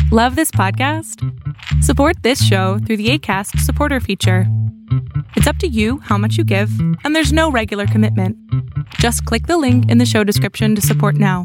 Love this podcast? Support this show through the Acast supporter feature. It's up to you how much you give, and there's no regular commitment. Just click the link in the show description to support now.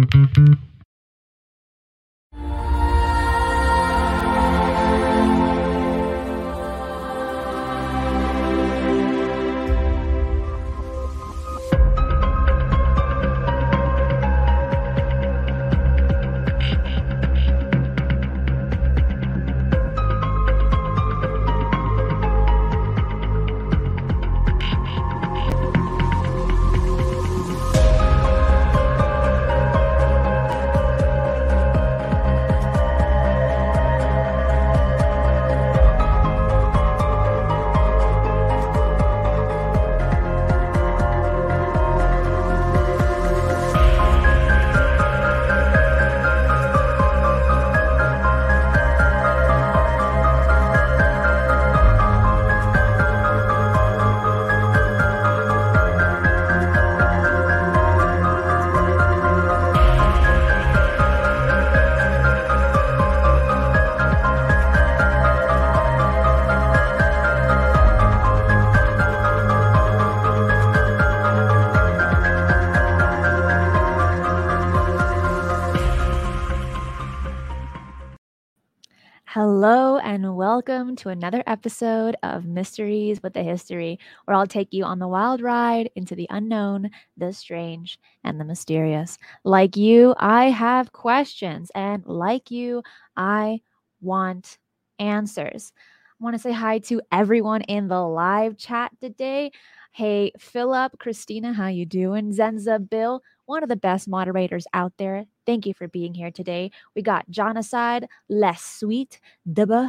Hello and welcome to another episode of Mysteries with a History, where I'll take you on the wild ride into the unknown, the strange, and the mysterious. Like you, I have questions, and like you, I want answers. I want to say hi to everyone in the live chat today. Hey, Philip, Christina, how you doing? Zenza, Bill, one of the best moderators out there. Thank you for being here today. We got Jonaside, Less Sweet, Dubba,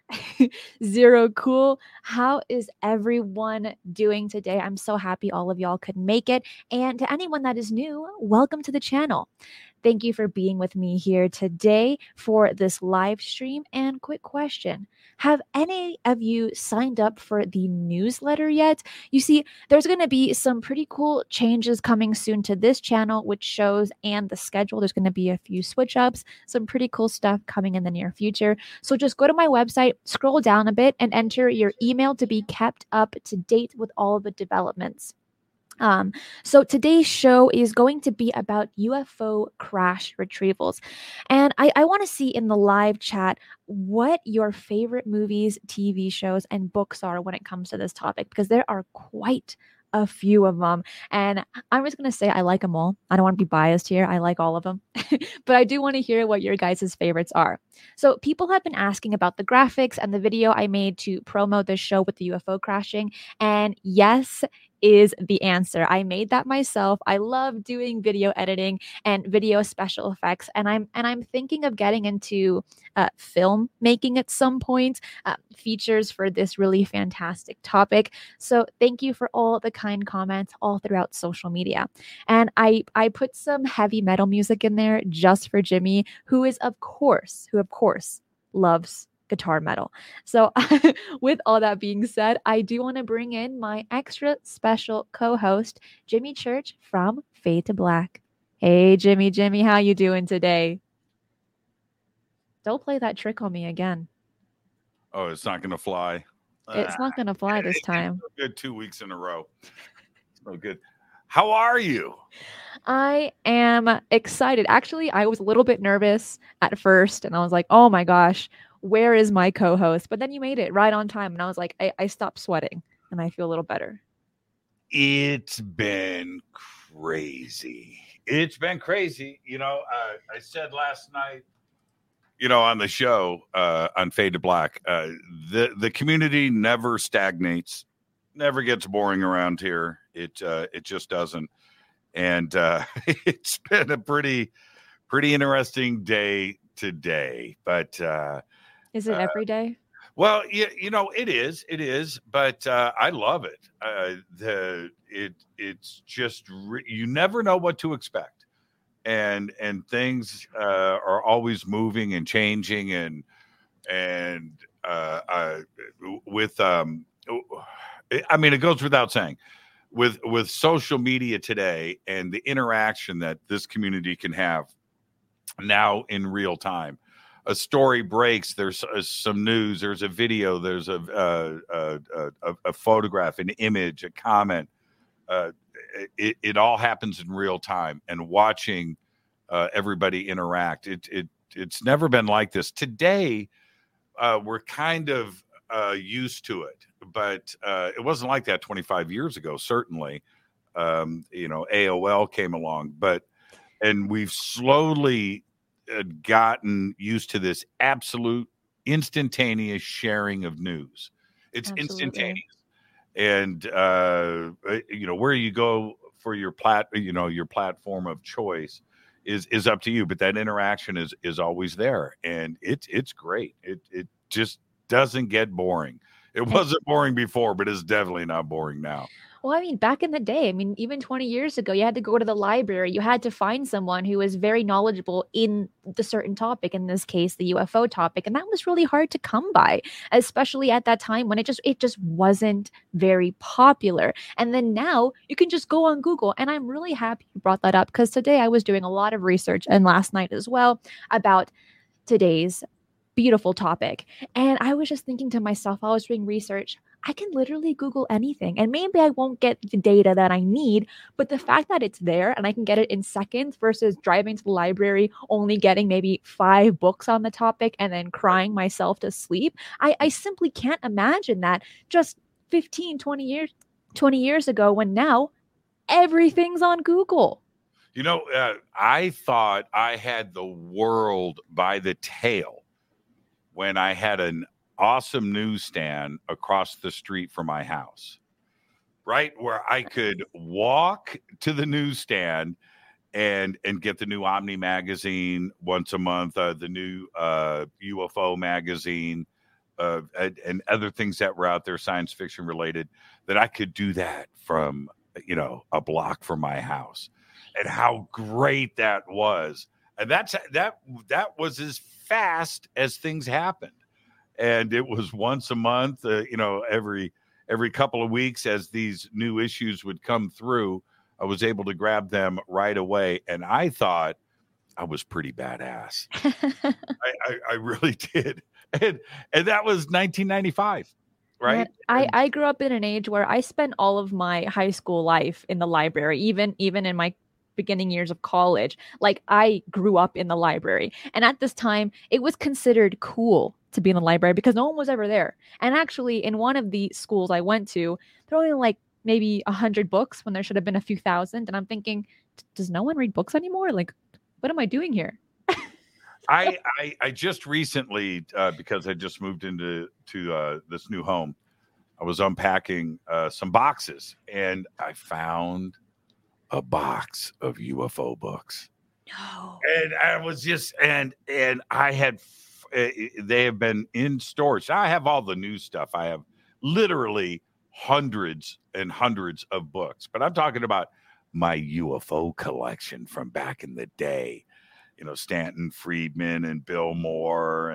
Zero Cool. How is everyone doing today? I'm so happy all of y'all could make it. And to anyone that is new, welcome to the channel. Thank you for being with me here today for this live stream. And quick question. Have any of you signed up for the newsletter yet? You see, there's going to be some pretty cool changes coming soon to this channel, which shows and the schedule. There's going to be a few switch ups, some pretty cool stuff coming in the near future. So just go to my website, scroll down a bit, and enter your email to be kept up to date with all of the developments. So today's show is going to be about UFO crash retrievals. And I want to see in the live chat what your favorite movies, TV shows, and books are when it comes to this topic, because there are quite a few of them. And I'm just going to say I like them all. I don't want to be biased here. I like all of them. But I do want to hear what your guys' favorites are. So people have been asking about the graphics and the video I made to promo this show with the UFO crashing. And yes, is the answer. I made that myself. I love doing video editing and video special effects, and I'm thinking of getting into film making at some point, features for this really fantastic topic. So thank you for all the kind comments all throughout social media. And I put some heavy metal music in there just for Jimmy, who of course loves guitar metal. So with all that being said, I do want to bring in my extra special co-host, Jimmy Church from Fade to Black. Hey, Jimmy, how you doing today? Don't play that trick on me again. Oh, it's not going to fly. It's not going to fly this time. Good 2 weeks in a row. So good. How are you? I am excited. Actually, I was a little bit nervous at first, and I was like, oh my gosh, where is my co-host? But then you made it right on time. And I was like, I stopped sweating and I feel a little better. It's been crazy. You know, I said last night, you know, on the show, on Fade to Black, the community never stagnates, never gets boring around here. It just doesn't. And it's been a pretty interesting day today, but is it every day? Well, you know, it is, but I love it. It's just you never know what to expect, and things are always moving and changing, and with I mean, it goes without saying, with social media today and the interaction that this community can have now in real time. a story breaks, there's some news, there's a video, there's a photograph, an image, a comment. It all happens in real time, and watching everybody interact. It's never been like this. Today, we're kind of used to it, but it wasn't like that 25 years ago. Certainly, AOL came along, and we've slowly gotten used to this absolute instantaneous sharing of news. It's Absolutely. instantaneous, and where you go for your platform of choice is up to you. But that interaction is always there, and it's great. It just doesn't get boring. It wasn't boring before, but it's definitely not boring now. Well, I mean, back in the day, I mean, even 20 years ago, you had to go to the library. You had to find someone who was very knowledgeable in the certain topic, in this case, the UFO topic. And that was really hard to come by, especially at that time when it just wasn't very popular. And then now you can just go on Google. And I'm really happy you brought that up, because today I was doing a lot of research, and last night as well, about today's beautiful topic. And I was just thinking to myself, I was doing research, I can literally Google anything, and maybe I won't get the data that I need, but the fact that it's there and I can get it in seconds versus driving to the library, only getting maybe 5 books on the topic and then crying myself to sleep. I simply can't imagine that just 15, 20 years ago, when now everything's on Google. I thought I had the world by the tail when I had an awesome newsstand across the street from my house, right? Where I could walk to the newsstand and get the new Omni magazine once a month, the new UFO magazine, and other things that were out there, science fiction related, that I could do that from, a block from my house, and how great that was. And that was as fast as things happened. And it was once a month, every couple of weeks, as these new issues would come through, I was able to grab them right away. And I thought I was pretty badass. I really did. And that was 1995, right? I grew up in an age where I spent all of my high school life in the library, even in my beginning years of college. Like, I grew up in the library. And at this time, it was considered cool to be in the library because no one was ever there. And actually, in one of the schools I went to, there were only like maybe 100 books when there should have been a few thousand. And I'm thinking, does no one read books anymore? Like, what am I doing here? I just recently, because I just moved into this new home, I was unpacking some boxes, and I found a box of UFO books. No. And I was just, and I had, they have been in storage. I have all the new stuff. I have literally hundreds and hundreds of books, but I'm talking about my UFO collection from back in the day. Stanton Friedman and Bill Moore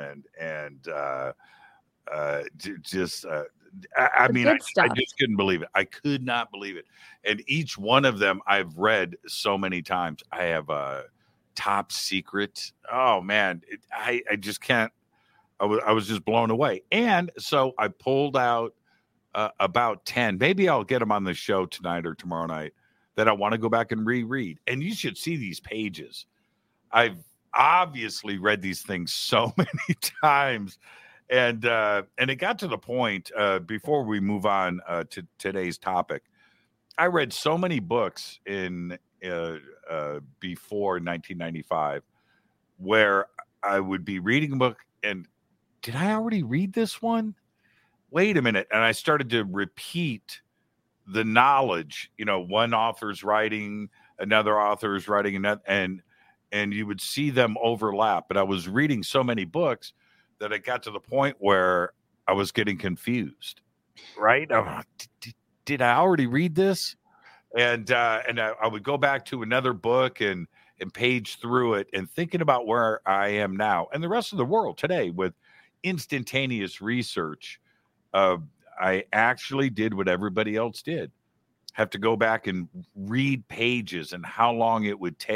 I mean, I just couldn't believe it. I could not believe it. And each one of them I've read so many times. I have a Top Secret. Oh man, I just can't. I was just blown away. And so I pulled out about 10. Maybe I'll get them on the show tonight or tomorrow night, that I want to go back and reread. And you should see these pages. I've obviously read these things so many times. And it got to the point, before we move on to today's topic, I read so many books in before 1995, where I would be reading a book and, did I already read this one? Wait a minute. And I started to repeat the knowledge. One author's writing, another author is writing another, and you would see them overlap. But I was reading so many books that it got to the point where I was getting confused, right? Did I already read this? And I would go back to another book and page through it, and thinking about where I am now and the rest of the world today with instantaneous research. I actually did what everybody else did. Have to go back and read pages, and how long it would take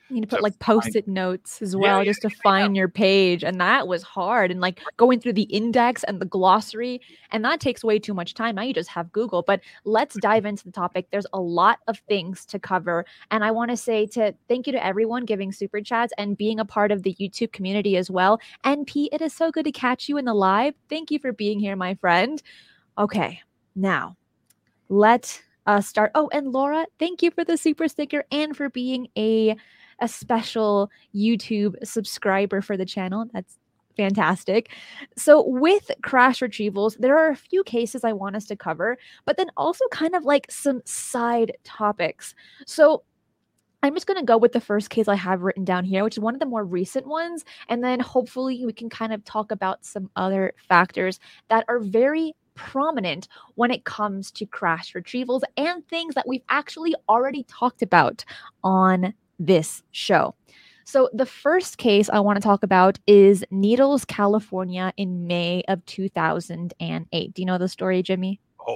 You need to put to like post-it notes as Yeah, well, yeah, just to find your page. And that was hard. And like going through the index and the glossary, and that takes way too much time. Now you just have Google. But let's dive into the topic. There's a lot of things to cover. And I want to say thank you to everyone giving super chats and being a part of the YouTube community as well. NP, it is so good to catch you in the live. Thank you for being here, my friend. Okay, now let us start. Oh, and Laura, thank you for the super sticker and for being a special YouTube subscriber for the channel. That's fantastic. So with crash retrievals, there are a few cases I want us to cover, but then also kind of like some side topics. So I'm just going to go with the first case I have written down here, which is one of the more recent ones. And then hopefully we can kind of talk about some other factors that are very prominent when it comes to crash retrievals and things that we've actually already talked about on this show. So the first case I want to talk about is Needles, California in May of 2008. Do you know the story, Jimmy?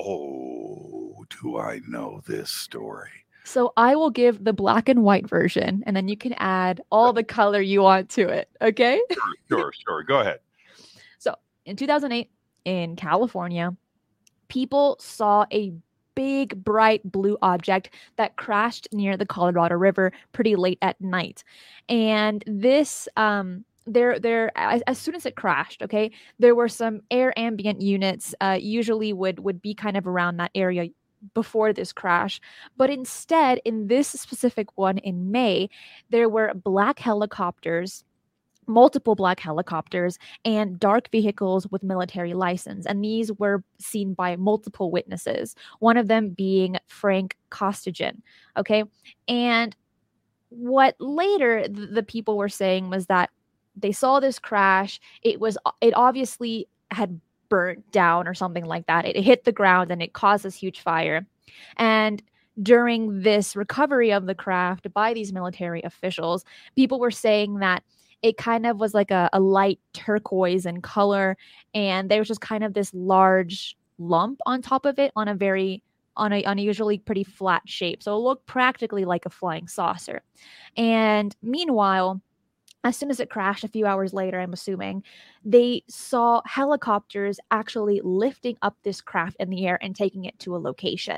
Oh, do I know this story? So I will give the black and white version, and then you can add all the color you want to it. Okay? Sure. Go ahead. So in 2008 in California, people saw a big, bright blue object that crashed near the Colorado River pretty late at night. And this, as soon as it crashed, okay, there were some air ambient units, usually would be kind of around that area before this crash. But instead, in this specific one in May, there were black helicopters, multiple black helicopters, and dark vehicles with military license. And these were seen by multiple witnesses, one of them being Frank Costigan. Okay. And what later the people were saying was that they saw this crash. It obviously had burnt down or something like that. It hit the ground and it caused this huge fire. And during this recovery of the craft by these military officials, people were saying that it kind of was like a light turquoise in color, and there was just kind of this large lump on top of it on a unusually pretty flat shape. So it looked practically like a flying saucer. And meanwhile, as soon as it crashed, a few hours later, I'm assuming, they saw helicopters actually lifting up this craft in the air and taking it to a location.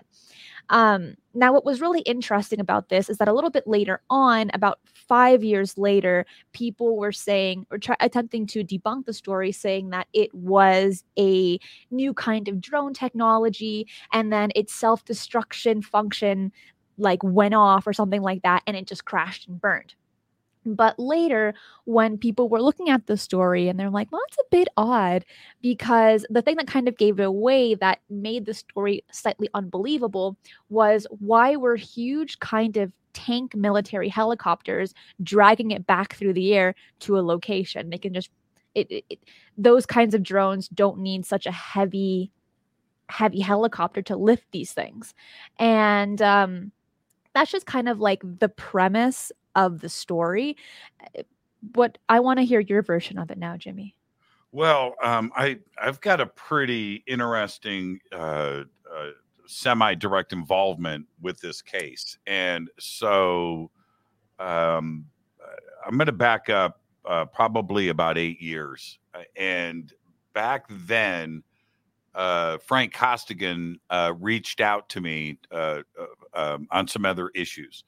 Now, what was really interesting about this is that a little bit later on, about 5 years later, people were saying or attempting to debunk the story, saying that it was a new kind of drone technology, and then its self-destruction function like went off or something like that, and it just crashed and burned. But later, when people were looking at the story and they're like, well, that's a bit odd, because the thing that kind of gave it away that made the story slightly unbelievable was why were huge kind of tank military helicopters dragging it back through the air to a location. They can just, those kinds of drones don't need such a heavy helicopter to lift these things. And that's just kind of like the premise of the story. What I want to hear your version of it now, Jimmy. Well, I've got a pretty interesting semi-direct involvement with this case, and so I'm going to back up probably about 8 years. And back then, Frank Costigan reached out to me on some other issues.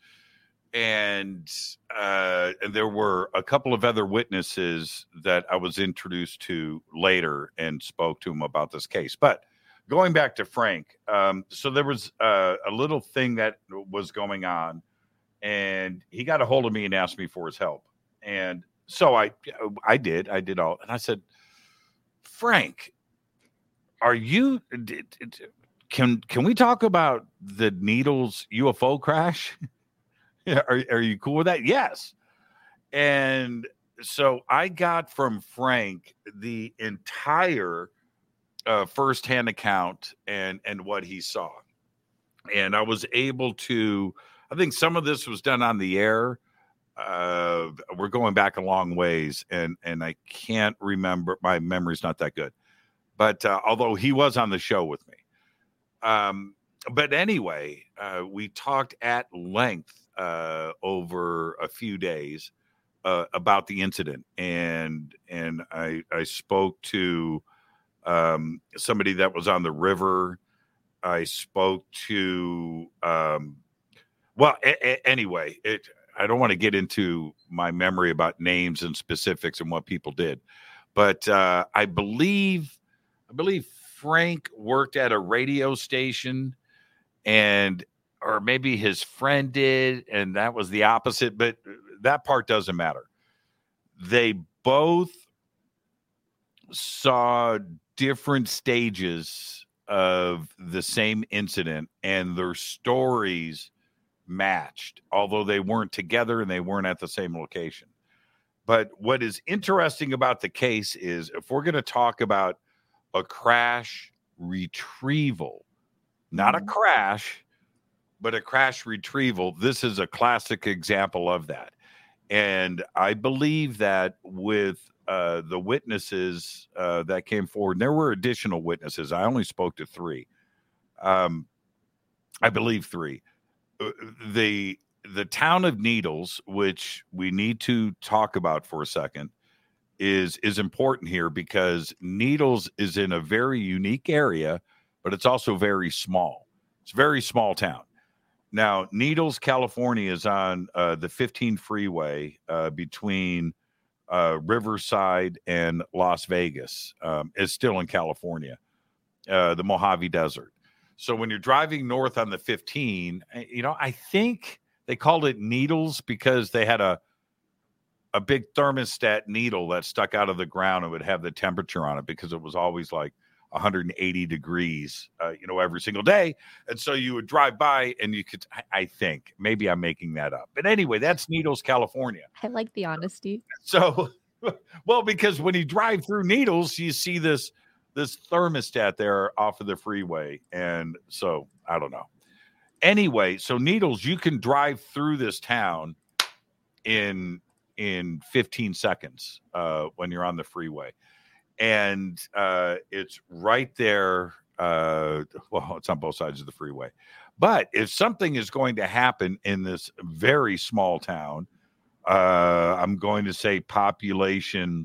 And there were a couple of other witnesses that I was introduced to later and spoke to him about this case. But going back to Frank, so there was a little thing that was going on, and he got a hold of me and asked me for his help. And so I did all. And I said, Frank, can we talk about the Needles UFO crash? Are you cool with that? Yes. And so I got from Frank the entire firsthand account and what he saw. And I was able to, I think some of this was done on the air. We're going back a long ways, and I can't remember. My memory's not that good. But although he was on the show with me. But anyway, we talked at length over a few days about the incident, and I spoke to somebody that was on the river. I spoke to anyway, I don't want to get into my memory about names and specifics and what people did, but I believe Frank worked at a radio station, or maybe his friend did, and that was the opposite, but that part doesn't matter. They both saw different stages of the same incident, and their stories matched, although they weren't together and they weren't at the same location. But what is interesting about the case is, if we're going to talk about a crash retrieval, not a crash, but a crash retrieval, this is a classic example of that. And I believe that with the witnesses that came forward, and there were additional witnesses. I only spoke to 3. I believe 3. The town of Needles, which we need to talk about for a second, is important here, because Needles is in a very unique area, but it's also very small. It's a very small town. Now, Needles, California is on the 15 freeway between Riverside and Las Vegas. It's still in California, the Mojave Desert. So when you're driving north on the 15, I think they called it Needles because they had a big thermostat needle that stuck out of the ground and would have the temperature on it, because it was always like 180 degrees, every single day. And so you would drive by and you could, I think, maybe I'm making that up. But anyway, that's Needles, California. I like the honesty. So, well, because when you drive through Needles, you see this thermostat there off of the freeway. And so I don't know. Anyway, so Needles, you can drive through this town in 15 seconds when you're on the freeway. And it's right there. It's on both sides of the freeway. But if something is going to happen in this very small town, I'm going to say population,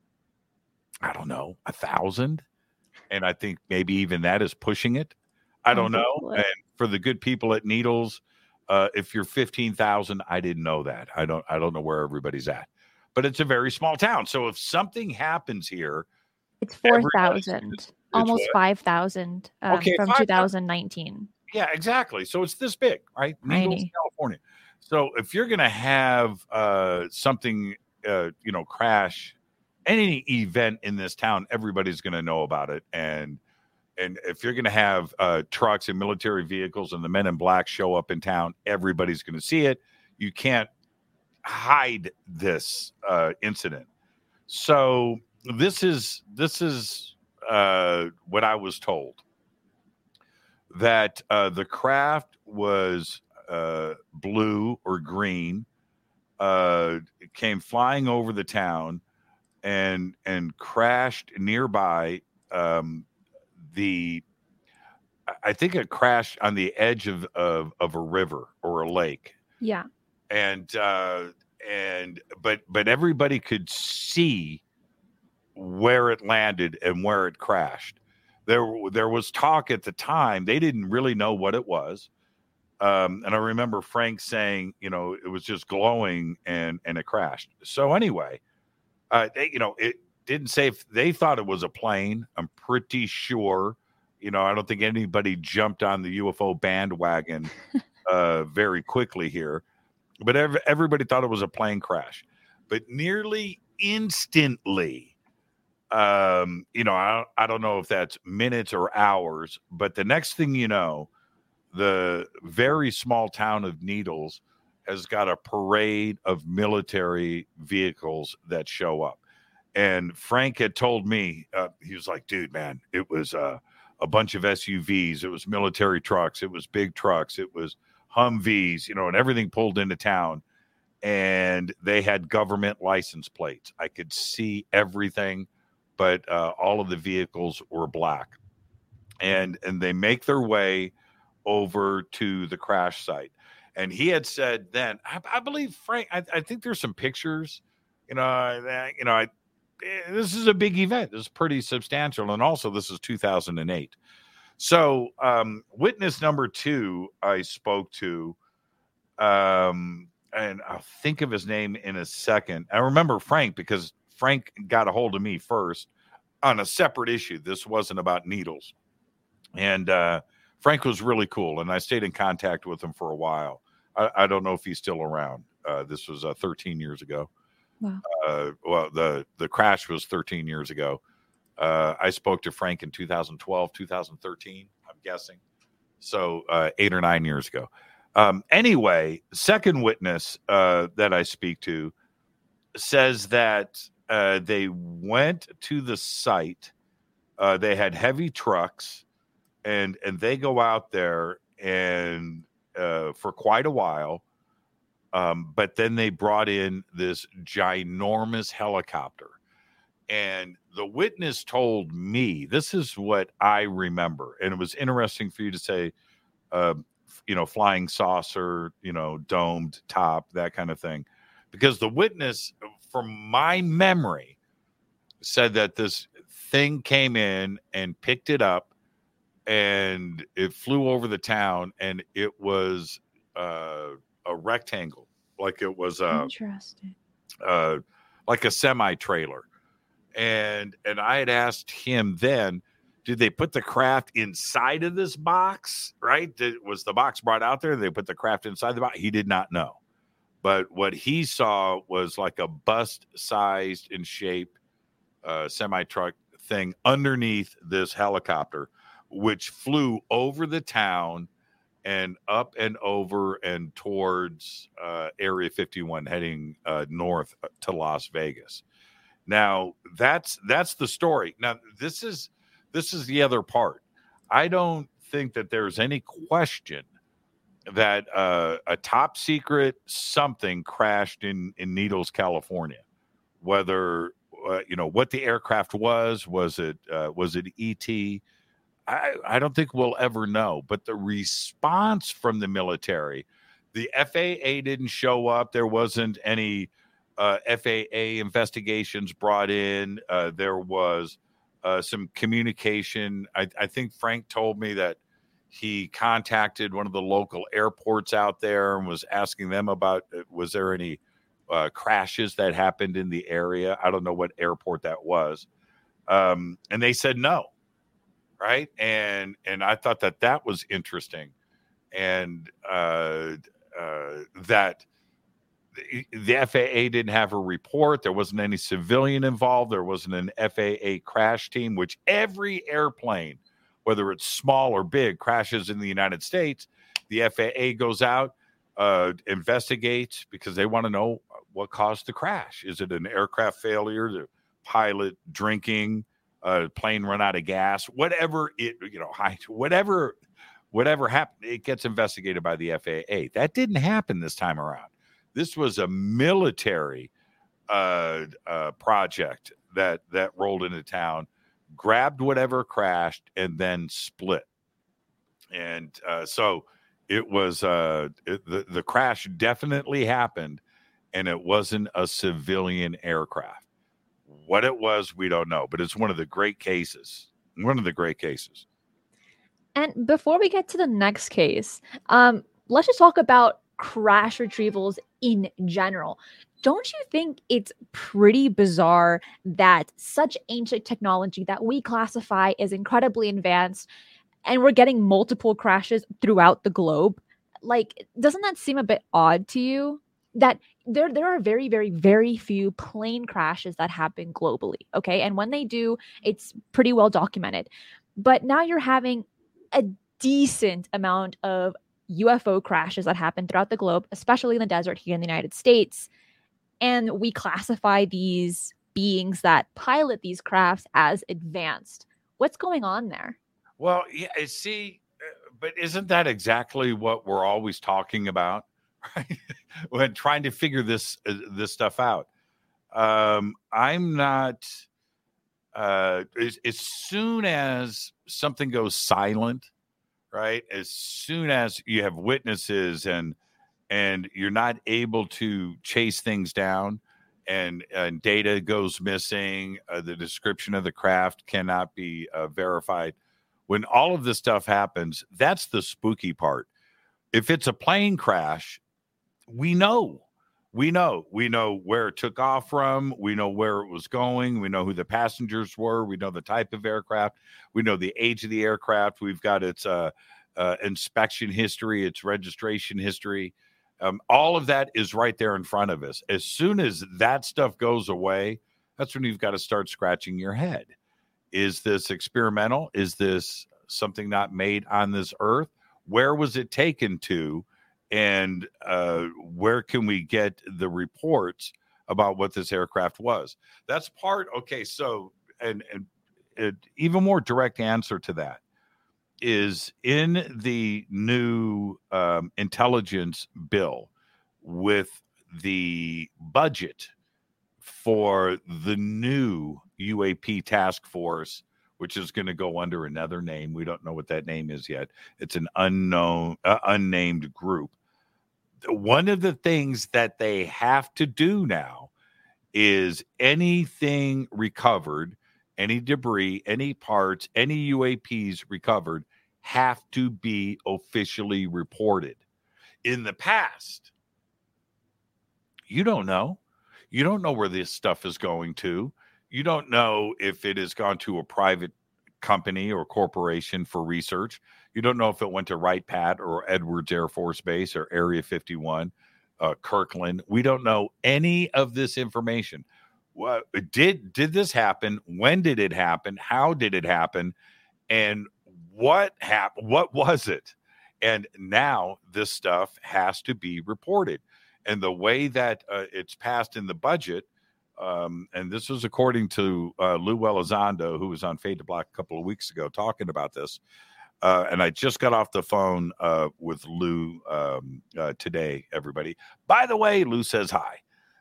I don't know, 1,000. And I think maybe even that is pushing it. I don't know. And for the good people at Needles, if you're 15,000, I didn't know that. I don't know where everybody's at. But it's a very small town. So if something happens here, it's 4,000, almost 5,000 from 2019. Yeah, exactly. So it's this big, right? Needles, California. So if you're going to have something, crash, any event in this town, everybody's going to know about it. And if you're going to have trucks and military vehicles and the men in black show up in town, everybody's going to see it. You can't hide this incident. So this is what I was told, that the craft was blue or green, came flying over the town and crashed nearby. I think it crashed on the edge of a river or a lake. Yeah. But everybody could see where it landed and where it crashed. There was talk at the time. They didn't really know what it was. And I remember Frank saying, it was just glowing and it crashed. So anyway, it didn't say if they thought it was a plane. I'm pretty sure, I don't think anybody jumped on the UFO bandwagon very quickly here. But everybody thought it was a plane crash. But nearly instantly, I don't know if that's minutes or hours, but the next thing you know, the very small town of Needles has got a parade of military vehicles that show up. And Frank had told me, he was like, dude, man, it was a bunch of SUVs. It was military trucks. It was big trucks. It was Humvees, and everything pulled into town, and they had government license plates. I could see everything, but all of the vehicles were black, and they make their way over to the crash site. And he had said then, I believe Frank, I think there's some pictures, this is a big event. This is pretty substantial. And also this is 2008. So witness number 2 I spoke to, and I'll think of his name in a second. I remember Frank because Frank got a hold of me first on a separate issue. This wasn't about needles. And Frank was really cool, and I stayed in contact with him for a while. I don't know if he's still around. This was 13 years ago. Wow. Well, the crash was 13 years ago. I spoke to Frank in 2012, 2013, I'm guessing. So 8 or 9 years ago. Anyway, second witness that I speak to says that they went to the site. They had heavy trucks, and they go out there and for quite a while. But then they brought in this ginormous helicopter. And the witness told me, this is what I remember. And it was interesting for you to say, flying saucer, domed top, that kind of thing. Because the witness, from my memory, said that this thing came in and picked it up and it flew over the town, and it was a rectangle, like it was interesting, like a semi-trailer. And I had asked him then, did they put the craft inside of this box, right? Was the box brought out there? They put the craft inside the box? He did not know. But what he saw was like a bust-sized in shape semi-truck thing underneath this helicopter, which flew over the town and up and over and towards Area 51, heading north to Las Vegas. Now, that's the story. Now, this is the other part. I don't think that there's any question that a top secret something crashed in Needles, California. Whether what the aircraft was it ET? I don't think we'll ever know. But the response from the military, the FAA didn't show up. There wasn't any FAA investigations brought in. There was some communication. I think Frank told me that he contacted one of the local airports out there and was asking them about, was there any crashes that happened in the area? I don't know what airport that was. And they said no. Right. And I thought that was interesting. And that the FAA didn't have a report. There wasn't any civilian involved. There wasn't an FAA crash team, which every airplane, whether it's small or big, crashes in the United States. The FAA goes out, investigates, because they want to know what caused the crash. Is it an aircraft failure, the pilot drinking, plane run out of gas, whatever whatever happened, it gets investigated by the FAA. That didn't happen this time around. This was a military project that rolled into town, grabbed whatever crashed, and then split. And so it was the crash definitely happened, and it wasn't a civilian aircraft. What it was, we don't know, but it's one of the great cases. And before we get to the next case, let's just talk about crash retrievals in general. Don't you think it's pretty bizarre that such ancient technology that we classify as incredibly advanced, and we're getting multiple crashes throughout the globe? Like, doesn't that seem a bit odd to you? That there are very, very, very few plane crashes that happen globally, okay? And when they do, it's pretty well documented. But now you're having a decent amount of UFO crashes that happen throughout the globe, especially in the desert here in the United States. And we classify these beings that pilot these crafts as advanced. What's going on there? Well, yeah, see, but isn't that exactly what we're always talking about, right? When trying to figure this stuff out. I'm not. As soon as something goes silent, right? As soon as you have witnesses and and you're not able to chase things down, and data goes missing, the description of the craft cannot be verified. When all of this stuff happens, that's the spooky part. If it's a plane crash, we know where it took off from. We know where it was going. We know who the passengers were. We know the type of aircraft. We know the age of the aircraft. We've got its inspection history, its registration history. All of that is right there in front of us. As soon as that stuff goes away, that's when you've got to start scratching your head. Is this experimental? Is this something not made on this earth? Where was it taken to? And where can we get the reports about what this aircraft was? That's part. Okay, so and even more direct answer to that is in the new intelligence bill with the budget for the new UAP task force, which is going to go under another name. We don't know what that name is yet. It's an unnamed group. One of the things that they have to do now is anything recovered, any debris, any parts, any UAPs recovered have to be officially reported. In the past, you don't know. You don't know where this stuff is going to. You don't know if it has gone to a private company or corporation for research. You don't know if it went to Wright Pat or Edwards Air Force Base or Area 51, Kirkland. We don't know any of this information. Did this happen? When did it happen? How did it happen? And what happened? What was it? And now this stuff has to be reported. And the way that it's passed in the budget, and this was according to Lou Elizondo, who was on Fade to Black a couple of weeks ago talking about this. And I just got off the phone with Lou today, everybody. By the way, Lou says hi.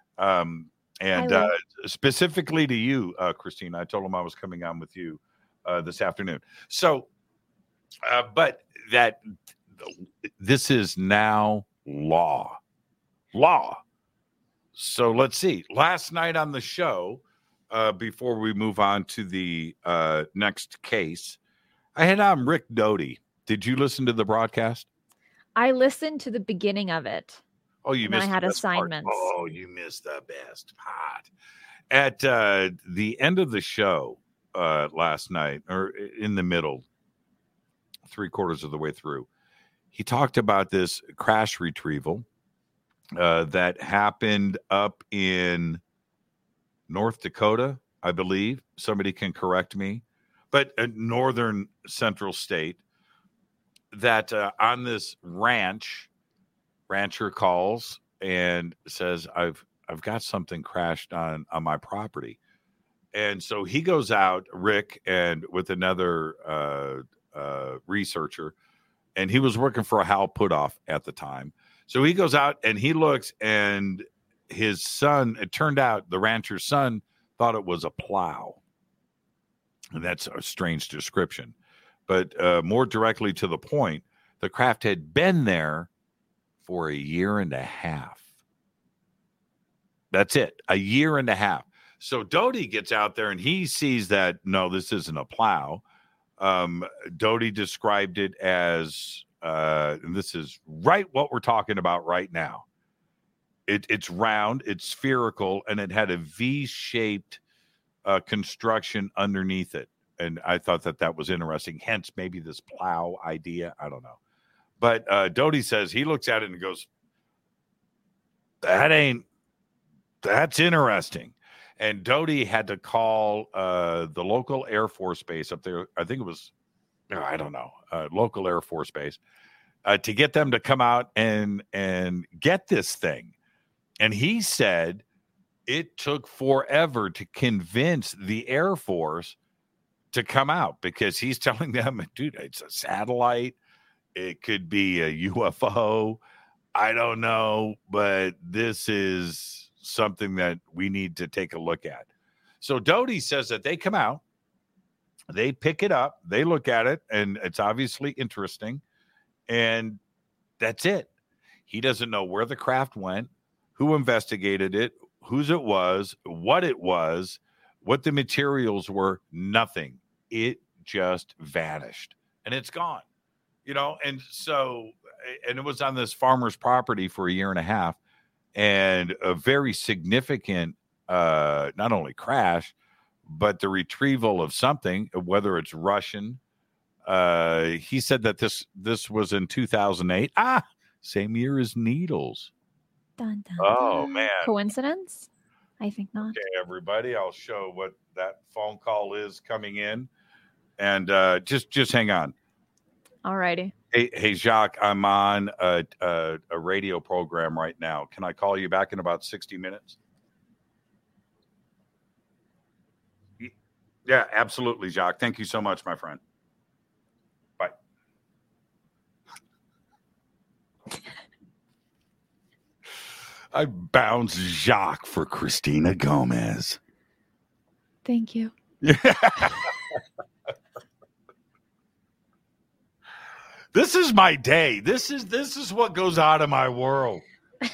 Hi, specifically to you, Christine, I told him I was coming on with you this afternoon. So, but that this is now law. So let's see. Last night on the show, before we move on to the next case, I had on Rick Doty. Did you listen to the broadcast? I listened to the beginning of it. Oh, you missed. I had assignments. Part. Oh, you missed the best part. At the end of the show last night, or in the middle, 3/4 of the way through, he talked about this crash retrieval that happened up in North Dakota, I believe. Somebody can correct me. But a northern central state, that on this rancher calls and says, I've got something crashed on my property. And so he goes out, Rick, and with another researcher, and he was working for a Hal Puthoff at the time. So he goes out and he looks, and his son, it turned out the rancher's son thought it was a plow. And that's a strange description. But more directly to the point, the craft had been there for a year and a half. That's it, a year and a half. So Doty gets out there and he sees that, no, this isn't a plow. Doty described it as, and this is right what we're talking about right now. It's round, it's spherical, and it had a V-shaped construction underneath it. And I thought that was interesting. Hence, maybe this plow idea. I don't know. But Doty says he looks at it and goes, that's interesting. And Doty had to call the local Air Force base up there. I think it was, local Air Force base to get them to come out and get this thing. And he said it took forever to convince the Air Force to come out, because he's telling them, dude, it's a satellite. It could be a UFO. I don't know, but this is something that we need to take a look at. So Doty says that they come out, they pick it up, they look at it, and it's obviously interesting. And that's it. He doesn't know where the craft went, who investigated it, whose it was, what the materials were, nothing. It just vanished and it's gone, and so, and it was on this farmer's property for a year and a half, and a very significant, not only crash, but the retrieval of something, whether it's Russian. He said that this was in 2008. Same year as Needles. Dun, dun, Oh, dun. man. Coincidence? I think not. Okay, everybody, I'll show what that phone call is coming in. And just hang on. All righty. Hey, Jacques, I'm on a radio program right now. Can I call you back in about 60 minutes? Yeah, absolutely, Jacques. Thank you so much, my friend. Bye. I bounced Jacques for Christina Gomez. Thank you. This is my day. This is what goes out of my world.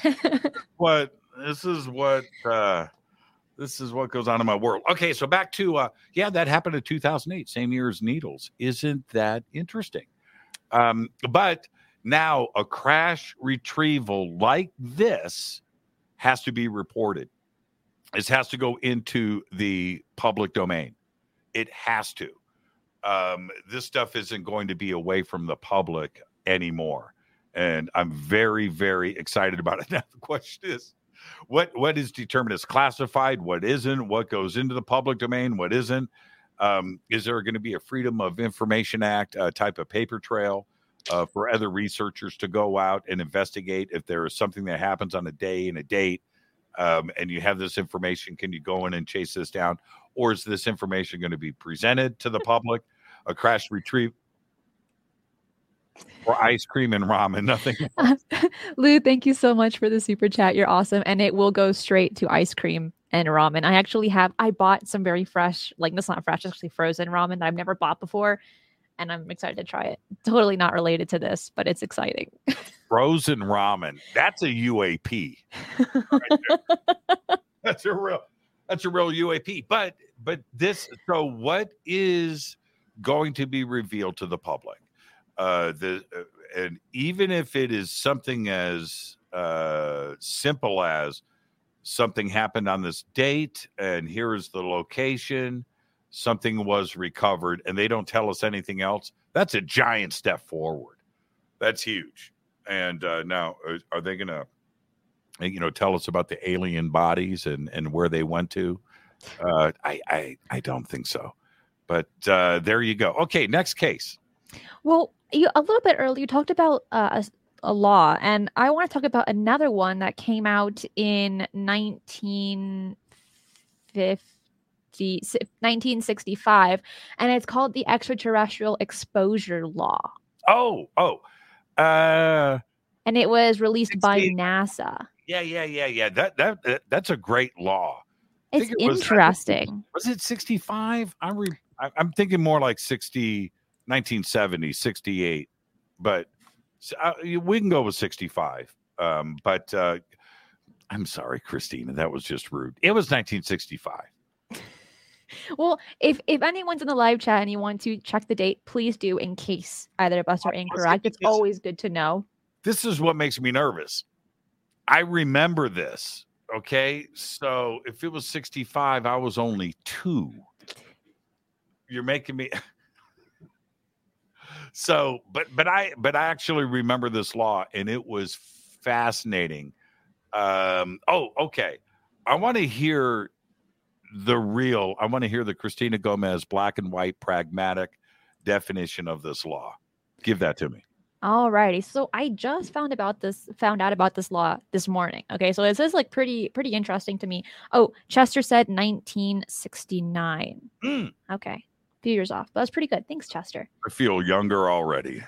This is what goes on in my world. Okay, so back to that happened in 2008, same year as Needles. Isn't that interesting? But now a crash retrieval like this has to be reported. This has to go into the public domain. It has to. This stuff isn't going to be away from the public anymore. And I'm very, very excited about it. Now, the question is, what is determined as classified? What isn't? What goes into the public domain? What isn't? Is there going to be a Freedom of Information Act type of paper trail for other researchers to go out and investigate if there is something that happens on a day and a date, and you have this information? Can you go in and chase this down? Or is this information going to be presented to the public? A crash retrieve or ice cream and ramen, nothing else. Lou, thank you so much for the super chat. You're awesome. And it will go straight to ice cream and ramen. I bought some very fresh, it's not fresh, it's actually frozen ramen that I've never bought before. And I'm excited to try it. Totally not related to this, but it's exciting. Frozen ramen. That's a UAP. Right, that's a real UAP. But so what is going to be revealed to the public? And even if it is something as simple as something happened on this date and here is the location, something was recovered, and they don't tell us anything else, that's a giant step forward. That's huge. And now, are they going to, tell us about the alien bodies and where they went to? I don't think so. But there you go. Okay, next case. Well, a little bit earlier, you talked about a law, and I want to talk about another one that came out in 1965, and it's called the Extraterrestrial Exposure Law. And it was released by NASA. Yeah. That's a great law. It's interesting. Was it 65? I'm thinking more like 1970, 68, but we can go with 65. But I'm sorry, Christina, that was just rude. It was 1965. Well, if anyone's in the live chat and you want to check the date, please do, in case either of us are incorrect. It's always good to know. This is what makes me nervous. I remember this. Okay, so if it was 65, I was only 2. You're making me. So, but I actually remember this law, and it was fascinating. Okay. I want to hear the Christina Gomez black and white pragmatic definition of this law. Give that to me. All righty. So I just found out about this law this morning. Okay, so this is pretty interesting to me. Oh, Chester said 1969. Okay, a few years off, but that's pretty good. Thanks, Chester. I feel younger already.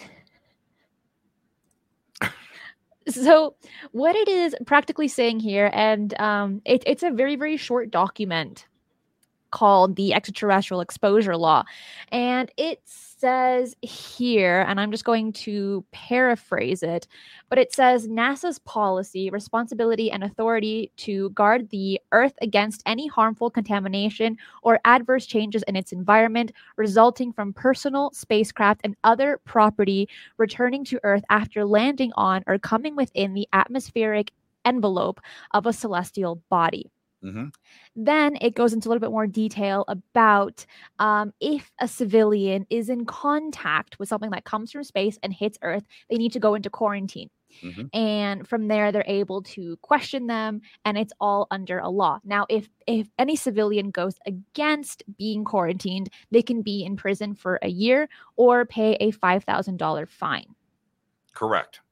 So what it is practically saying here, and it's a very, very short document, called the Extraterrestrial Exposure Law. And it says here, and I'm just going to paraphrase it, but it says NASA's policy, responsibility, and authority to guard the Earth against any harmful contamination or adverse changes in its environment resulting from personal spacecraft and other property returning to Earth after landing on or coming within the atmospheric envelope of a celestial body. Mm-hmm. Then it goes into a little bit more detail about if a civilian is in contact with something that comes from space and hits Earth, they need to go into quarantine. Mm-hmm. And from there, they're able to question them, and it's all under a law. Now, if any civilian goes against being quarantined, they can be in prison for a year or pay a $5,000 fine. Correct.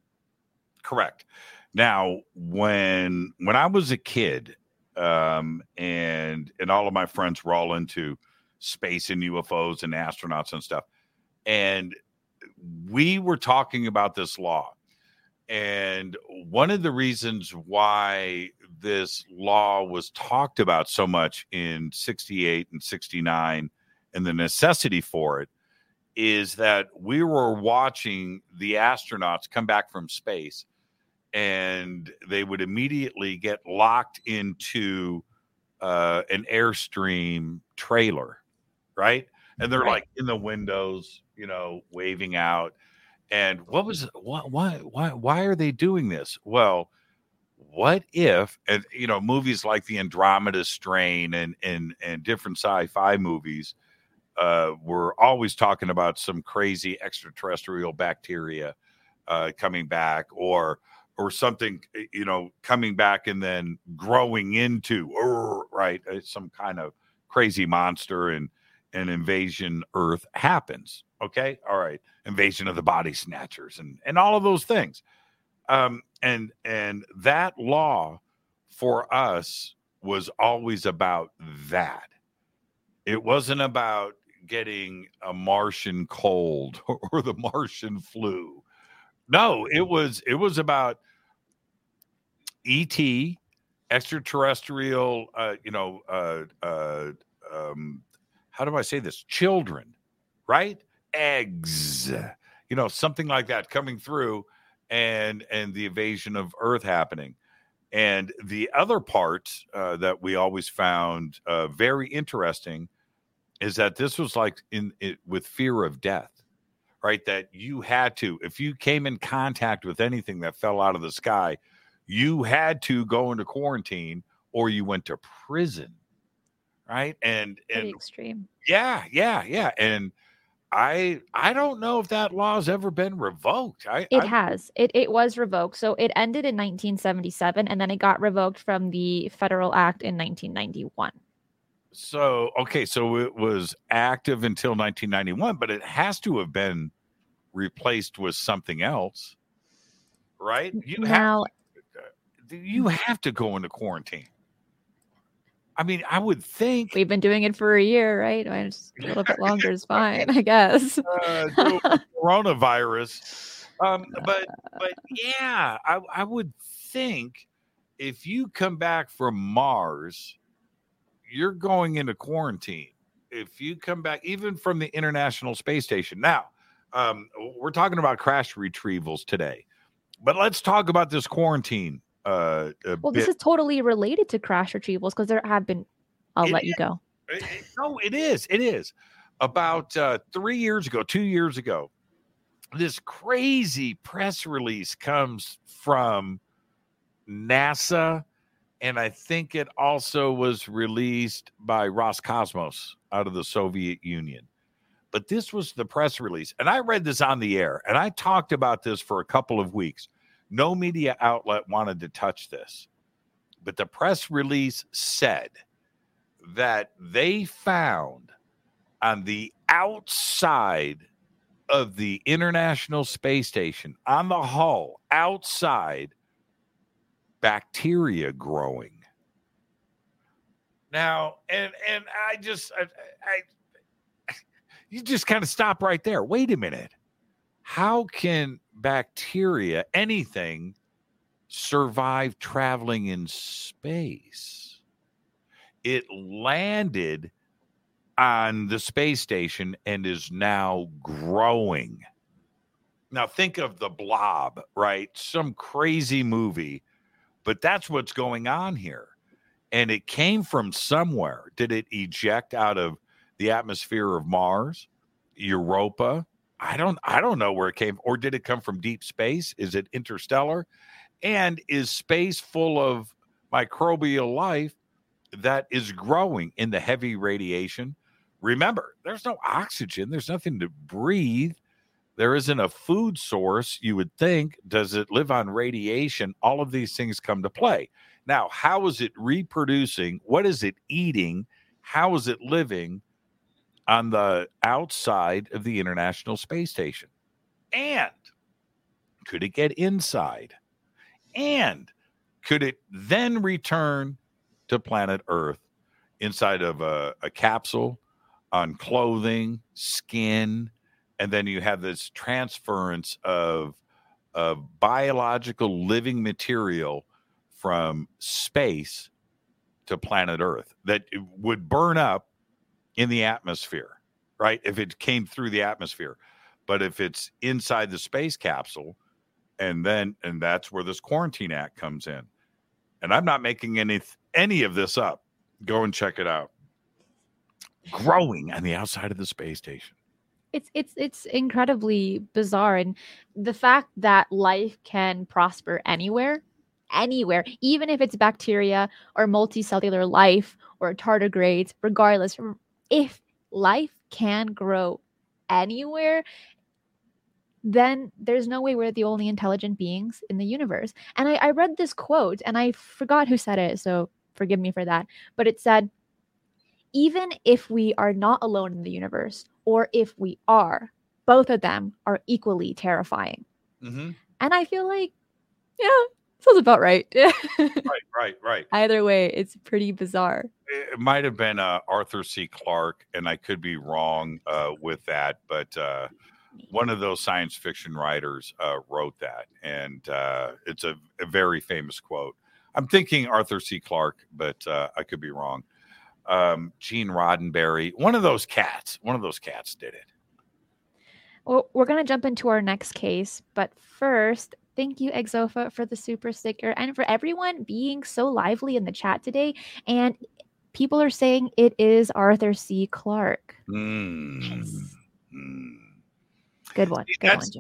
Now, when I was a kid, and all of my friends were all into space and UFOs and astronauts and stuff, and we were talking about this law. And one of the reasons why this law was talked about so much in 68 and 69 and the necessity for it is that we were watching the astronauts come back from space, and they would immediately get locked into an Airstream trailer, right? And they're like in the windows, waving out. And why are they doing this? Well, what if, and movies like the Andromeda Strain and different sci-fi movies were always talking about some crazy extraterrestrial bacteria coming back, or something, coming back and then growing into, some kind of crazy monster, and an invasion Earth happens. Okay. All right. Invasion of the body snatchers and all of those things. And that law for us was always about that. It wasn't about getting a Martian cold or the Martian flu. No, it was about ET, extraterrestrial, how do I say this? Children, right? Eggs, something like that coming through, and the invasion of Earth happening. And the other part that we always found very interesting is that this was like with fear of death. Right, that you had to, if you came in contact with anything that fell out of the sky, you had to go into quarantine or you went to prison. Right, and pretty extreme. Yeah. And I don't know if that law has ever been revoked. It has. It was revoked. So it ended in 1977, and then it got revoked from the Federal Act in 1991. So, okay, so it was active until 1991, but it has to have been replaced with something else, right? You have to go into quarantine. I mean, I would think we've been doing it for a year, right? Just a little bit longer is fine, I guess. Coronavirus, but yeah, I would think if you come back from Mars, you're going into quarantine. If you come back even from the International Space Station. Now, we're talking about crash retrievals today, but let's talk about this quarantine. This is totally related to crash retrievals because there have been. I'll let you go. No, it is. About 2 years ago, this crazy press release comes from NASA. And I think it also was released by Roscosmos out of the Soviet Union. But this was the press release. And I read this on the air, and I talked about this for a couple of weeks. No media outlet wanted to touch this. But the press release said that they found on the outside of the International Space Station, on the hull, outside, bacteria growing. Now, and you just kind of stop right there. Wait a minute. How can bacteria, anything, survive traveling in space? It landed on the space station and is now growing. Now think of The Blob, right? Some crazy movie, but that's what's going on here. And it came from somewhere. Did it eject out of the atmosphere of Mars, Europa? I don't know where it came, or did it come from deep space? Is it interstellar? And is space full of microbial life that is growing in the heavy radiation? Remember, there's no oxygen. There's nothing to breathe. There isn't a food source, you would think. Does it live on radiation? All of these things come to play. Now, how is it reproducing? What is it eating? How is it living on the outside of the International Space Station? And could it get inside? And could it then return to planet Earth inside of a capsule on clothing, skin, and then you have this transference of biological living material from space to planet Earth that would burn up in the atmosphere, right? If it came through the atmosphere. But if it's inside the space capsule, and that's where this Quarantine Act comes in. And I'm not making any of this up. Go and check it out. Growing on the outside of the space station. It's incredibly bizarre, and the fact that life can prosper anywhere, even if it's bacteria or multicellular life or tardigrades, regardless, if life can grow anywhere, then there's no way we're the only intelligent beings in the universe. And I read this quote, and I forgot who said it, so forgive me for that. But it said, even if we are not alone in the universe, or if we are, both of them are equally terrifying. Mm-hmm. And I feel like, yeah, sounds about right. Right. Either way, it's pretty bizarre. It might have been Arthur C. Clarke, and I could be wrong with that, but one of those science fiction writers wrote that, and it's a very famous quote. I'm thinking Arthur C. Clarke, but I could be wrong. Gene Roddenberry, one of those cats did it. Well, we're going to jump into our next case, but first, thank you, Exofa, for the super sticker and for everyone being so lively in the chat today. And people are saying it is Arthur C. Clarke. Yes. Good one.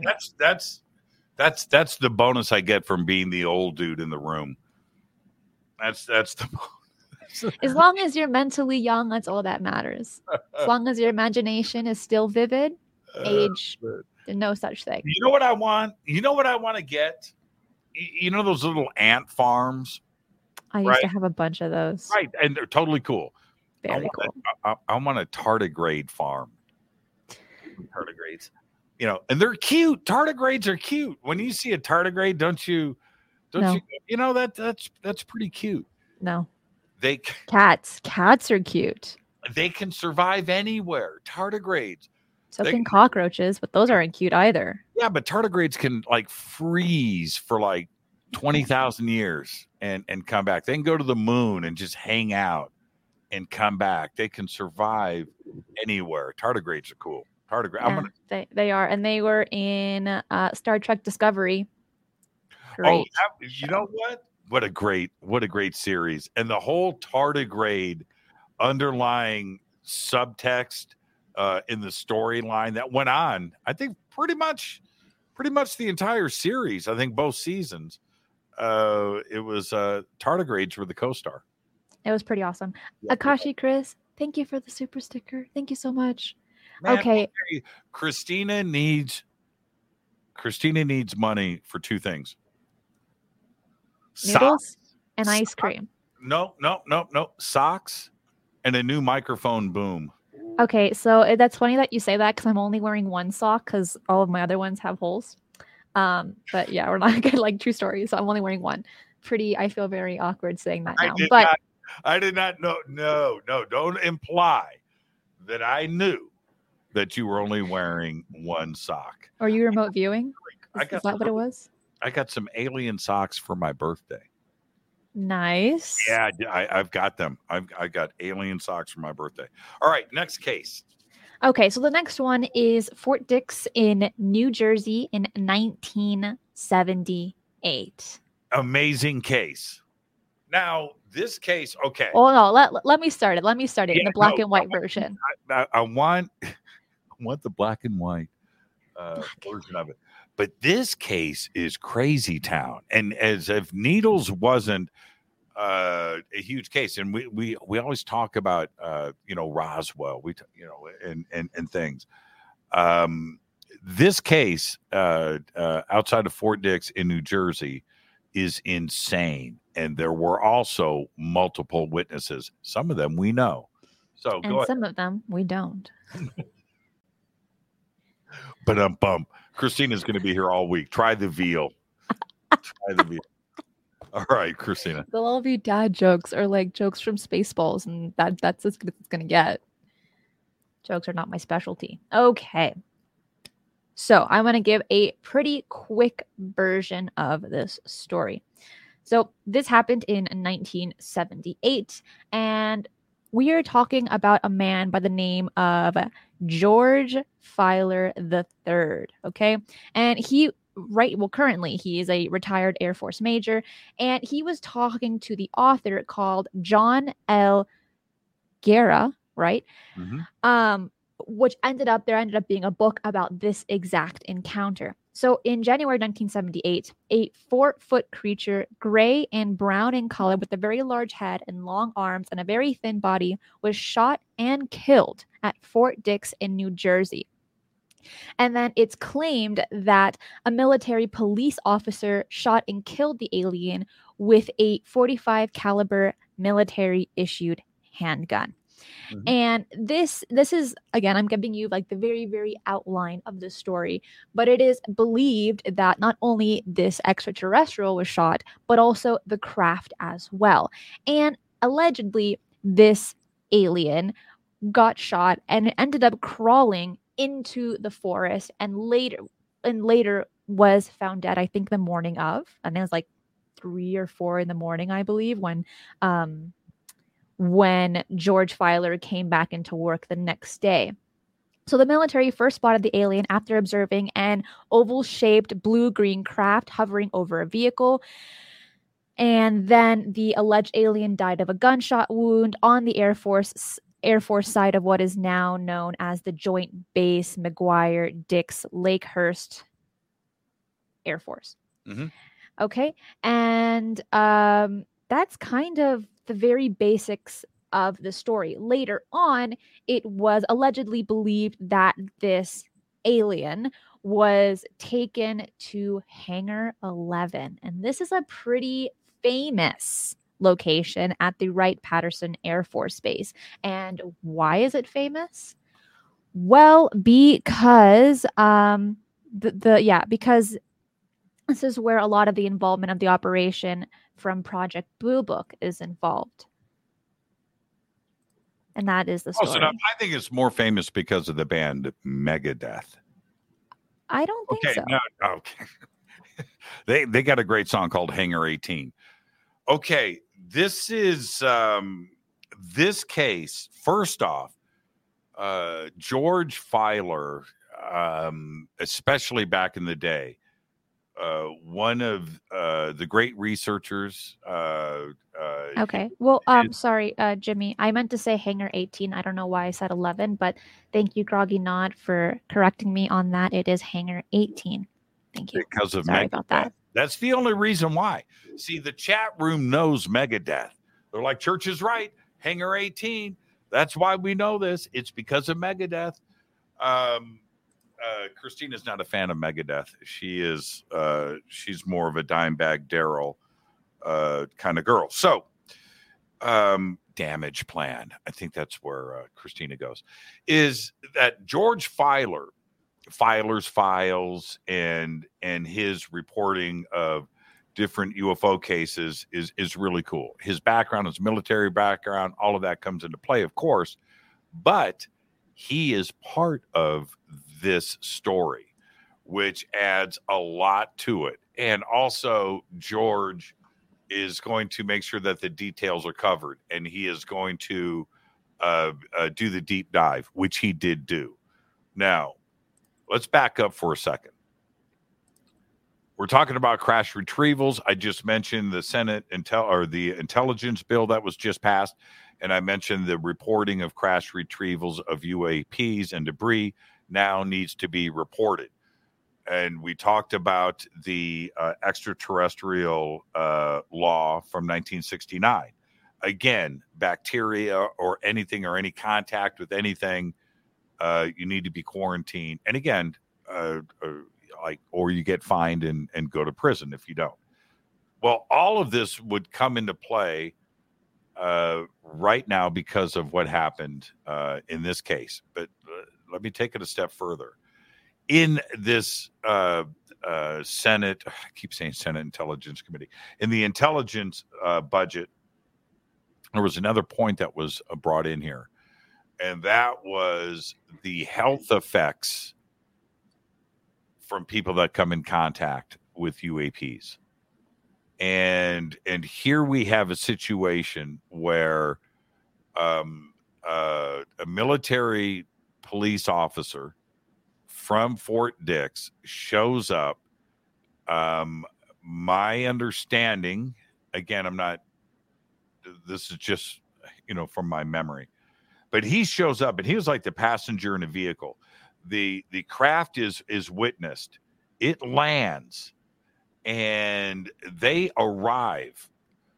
That's the bonus I get from being the old dude in the room. That's the bonus. As long as you're mentally young, that's all that matters. As long as your imagination is still vivid, age, no such thing. You know what I want? You know what I want to get? You know those little ant farms? I used to have a bunch of those. Right, and they're totally cool. Very cool. I want a tardigrade farm. Tardigrades. You know, and they're cute. Tardigrades are cute. When you see a tardigrade, don't you know that's pretty cute. No. Cats are cute. They can survive anywhere. Tardigrades. So can cockroaches, but those aren't cute either. Yeah, but tardigrades can like freeze for like 20,000 years and come back. They can go to the moon and just hang out and come back. They can survive anywhere. Tardigrades are cool. Yeah, they are, and they were in Star Trek Discovery. Great. Oh, you know what? What a great series. And the whole tardigrade underlying subtext in the storyline that went on, I think pretty much the entire series. I think both seasons. It was tardigrades were the co-star. It was pretty awesome. Yeah. Akashi Chris, thank you for the super sticker. Thank you so much. Man, okay. Christina needs money for two things. Noodles and ice cream. No. Socks and a new microphone boom. Okay, so that's funny that you say that because I'm only wearing one sock because all of my other ones have holes. But yeah, we're not good, like true story. So I'm only wearing one. I feel very awkward saying that now. I did not know. No, don't imply that I knew that you were only wearing one sock. Are you remote viewing? Is that what it was? I got some alien socks for my birthday. Nice. Yeah, I've got them. I got alien socks for my birthday. All right, next case. Okay, so the next one is Fort Dix in New Jersey in 1978. Amazing case. Now, this case, okay. Oh no, let me start it. Let me start it in Yeah, the black no, and white version. I want the black and white version of it. But this case is crazy town. And as if Needles wasn't a huge case, and we always talk about Roswell, and things. This case outside of Fort Dix in New Jersey is insane, and there were also multiple witnesses. Some of them we know. So and some of them we don't. But Christina's going to be here all week. Try the veal. Try the veal. All right, Christina. They'll all be dad jokes or like jokes from Spaceballs, and that's as good as it's gonna get. Jokes are not my specialty. Okay. So I'm going to give a pretty quick version of this story. So this happened in 1978, and we are talking about a man by the name of George Filer III. Okay. And currently he is a retired Air Force major, and he was talking to the author called John L. Guerra, right? Mm-hmm. Which ended up being a book about this exact encounter. So in January 1978, a 4-foot creature, gray and brown in color with a very large head and long arms and a very thin body, was shot and killed at Fort Dix in New Jersey. And then it's claimed that a military police officer shot and killed the alien with a .45 caliber military issued handgun. Mm-hmm. And this is, again, I'm giving you like the very, very outline of the story, but it is believed that not only this extraterrestrial was shot, but also the craft as well. And allegedly, this alien got shot and ended up crawling into the forest and later was found dead, I think the morning of, and it was like 3 or 4 in the morning, I believe, when George Filer came back into work the next day. So the military first spotted the alien after observing an oval-shaped blue-green craft hovering over a vehicle. And then the alleged alien died of a gunshot wound on the Air Force side of what is now known as the Joint Base McGuire-Dix Lakehurst Air Force. Mm-hmm. Okay. And that's kind of the very basics of the story. Later on, it was allegedly believed that this alien was taken to Hangar 11. And this is a pretty famous location at the Wright-Patterson Air Force Base. And why is it famous? Well, because because this is where a lot of the involvement of the operation from Project Blue Book is involved. And that is the story. So I think it's more famous because of the band Megadeth. I don't think so. No, okay. They got a great song called Hangar 18. Okay, this is this case. First off, George Filer, especially back in the day, one of the great researchers. Okay. Well, sorry, Jimmy. I meant to say Hangar 18. I don't know why I said 11, but thank you, Groggy Nod, for correcting me on that. It is Hangar 18. Thank you. Because of sorry Megadeth. About that. That's the only reason why. See, the chat room knows Megadeth. They're like, Church is right. Hangar 18. That's why we know this. It's because of Megadeth. Christina's not a fan of Megadeth. She is. She's more of a Dimebag Darrell kind of girl. So, Damage Plan. I think that's where Christina goes. Is that George Filer, Filer's Files, and his reporting of different UFO cases is really cool. His background, his military background, all of that comes into play, of course, but he is part of this story, which adds a lot to it. And also George is going to make sure that the details are covered, and he is going to do the deep dive, which he did do. Now, let's back up for a second. We're talking about crash retrievals. I just mentioned the Senate the intelligence bill that was just passed, and I mentioned the reporting of crash retrievals of UAPs and debris now needs to be reported. And we talked about the extraterrestrial law from 1969. Again, bacteria or anything or any contact with anything, you need to be quarantined. And again, or you get fined and go to prison if you don't. Well, all of this would come into play right now because of what happened in this case. But let me take it a step further. In this Senate, I keep saying Senate Intelligence Committee, in the intelligence budget, there was another point that was brought in here, and that was the health effects from people that come in contact with UAPs. And here we have a situation where a military police officer from Fort Dix shows up. My understanding, again, this is just, from my memory, but he shows up and he was like the passenger in a vehicle. The craft is witnessed. It lands and they arrive.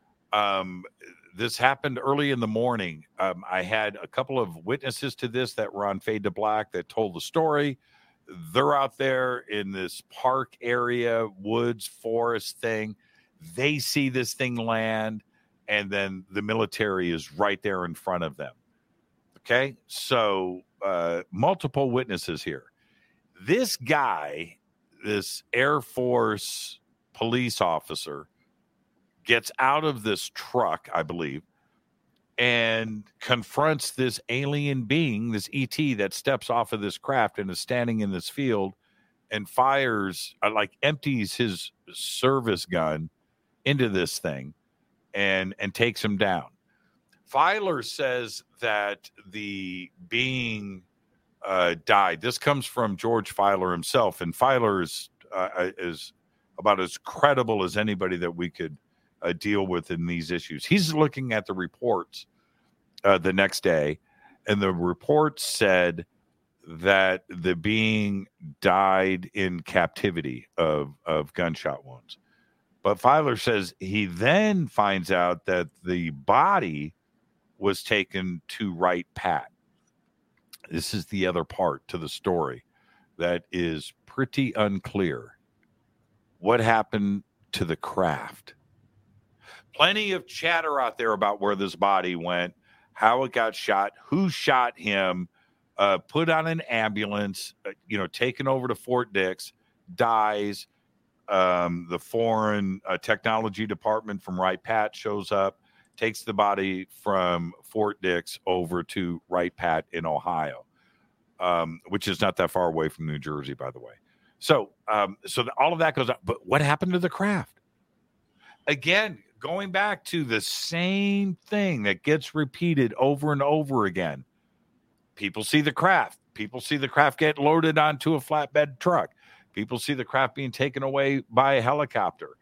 This happened early in the morning. I had a couple of witnesses to this that were on Fade to Black that told the story. They're out there in this park area, woods, forest thing. They see this thing land, and then the military is right there in front of them. Okay, so multiple witnesses here. This guy, this Air Force police officer, gets out of this truck, I believe, and confronts this alien being, this ET that steps off of this craft and is standing in this field and fires, empties his service gun into this thing and takes him down. Filer says that the being died. This comes from George Filer himself, and Filer is about as credible as anybody that we could deal with in these issues. He's looking at the reports the next day, and the report said that the being died in captivity of gunshot wounds. But Filer says he then finds out that the body was taken to Wright Pat. This is the other part to the story that is pretty unclear. What happened to the craft? Plenty of chatter out there about where this body went, how it got shot, who shot him, put on an ambulance, taken over to Fort Dix, dies. The foreign technology department from Wright Pat shows up, takes the body from Fort Dix over to Wright Pat in Ohio, which is not that far away from New Jersey, by the way. So all of that goes up. But what happened to the craft? Again, going back to the same thing that gets repeated over and over again. People see the craft. People see the craft get loaded onto a flatbed truck. People see the craft being taken away by a helicopter.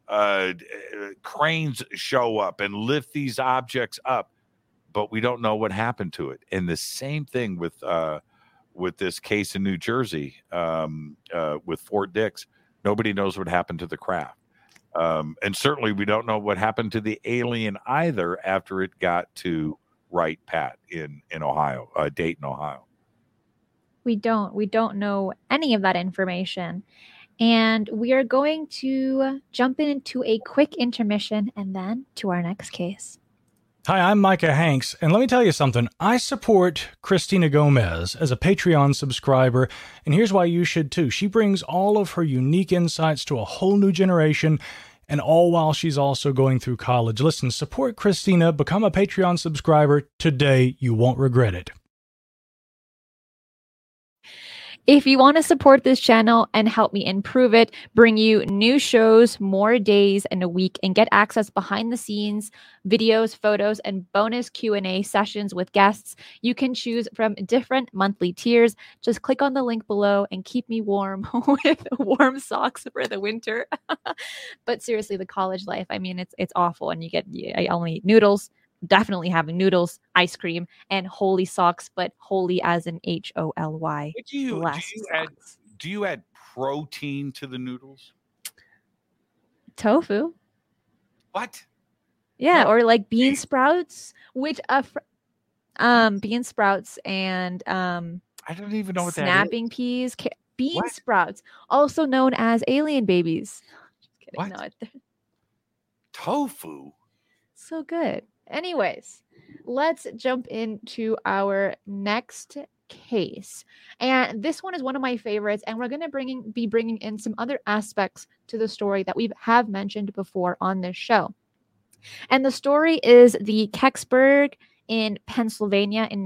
Cranes show up and lift these objects up, but we don't know what happened to it. And the same thing with this case in New Jersey, with Fort Dix. Nobody knows what happened to the craft. And certainly we don't know what happened to the alien either after it got to Wright Pat in Ohio, Dayton, Ohio. We don't know any of that information. And we are going to jump into a quick intermission and then to our next case. Hi, I'm Micah Hanks, and let me tell you something. I support Christina Gomez as a Patreon subscriber, and here's why you should too. She brings all of her unique insights to a whole new generation, and all while she's also going through college. Listen, support Christina, become a Patreon subscriber today. You won't regret it. If you want to support this channel and help me improve it, bring you new shows, more days in a week, and get access behind the scenes, videos, photos, and bonus Q&A sessions with guests, you can choose from different monthly tiers. Just click on the link below and keep me warm with warm socks for the winter. But seriously, the college life, I mean, it's awful. And I only eat noodles. Definitely having noodles, ice cream, and holy socks, but holy as in HOLY. Do you add protein to the noodles? Tofu? What? Yeah, or like bean sprouts, which bean sprouts and I don't even know what that is. snapping peas, bean sprouts, also known as alien babies. Just kidding. What? No, tofu? So good. Anyways, let's jump into our next case. And this one is one of my favorites, and we're going to be bringing in some other aspects to the story that we have mentioned before on this show. And the story is the Kecksburg in Pennsylvania in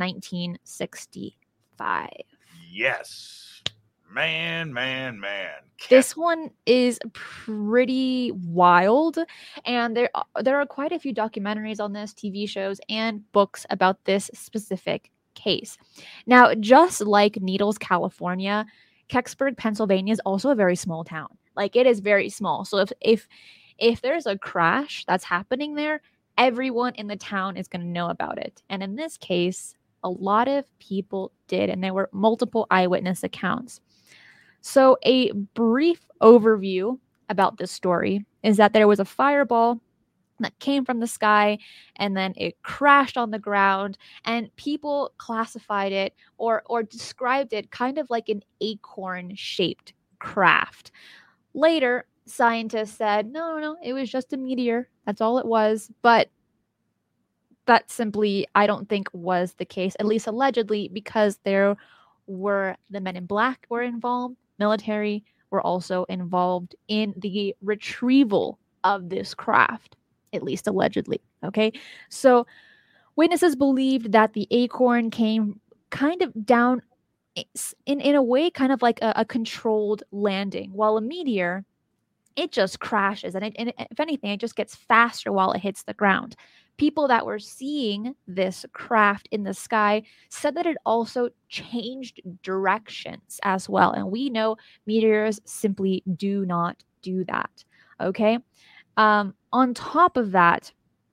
1965. Yes. Man. This one is pretty wild, and there are quite a few documentaries on this, TV shows, and books about this specific case. Now, just like Needles, California, Kecksburg, Pennsylvania is also a very small town. Like, it is very small. So if there's a crash that's happening there, everyone in the town is going to know about it. And in this case, a lot of people did, and there were multiple eyewitness accounts. So a brief overview about this story is that there was a fireball that came from the sky, and then it crashed on the ground, and people classified it or described it kind of like an acorn-shaped craft. Later, scientists said, no, it was just a meteor. That's all it was. But that simply, I don't think, was the case, at least allegedly, because there were the Men in Black were involved. Military were also involved in the retrieval of this craft, at least allegedly. Okay, so witnesses believed that the acorn came kind of down in a way, kind of like a controlled landing, while a meteor, it just crashes, and if anything, it just gets faster while it hits the ground. People that were seeing this craft in the sky said that it also changed directions as well. And we know meteors simply do not do that. Okay. On top of that,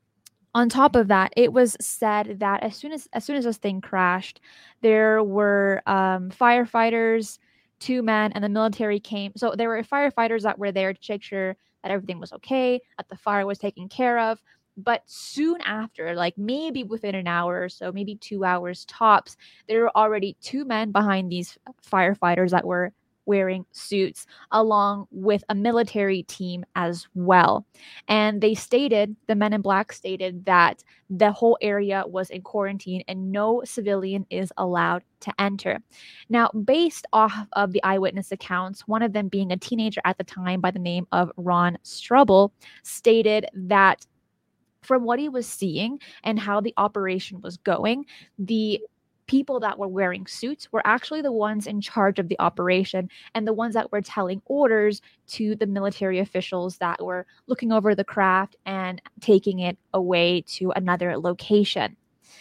it was said that as soon as this thing crashed, there were firefighters, 2 men, and the military came. So there were firefighters that were there to make sure that everything was okay, that the fire was taken care of. But soon after, like maybe within an hour or so, maybe 2 hours tops, there were already 2 men behind these firefighters that were wearing suits, along with a military team as well. And the Men in Black stated that the whole area was in quarantine and no civilian is allowed to enter. Now, based off of the eyewitness accounts, one of them being a teenager at the time by the name of Ron Strubble, stated that from what he was seeing and how the operation was going, the people that were wearing suits were actually the ones in charge of the operation and the ones that were telling orders to the military officials that were looking over the craft and taking it away to another location.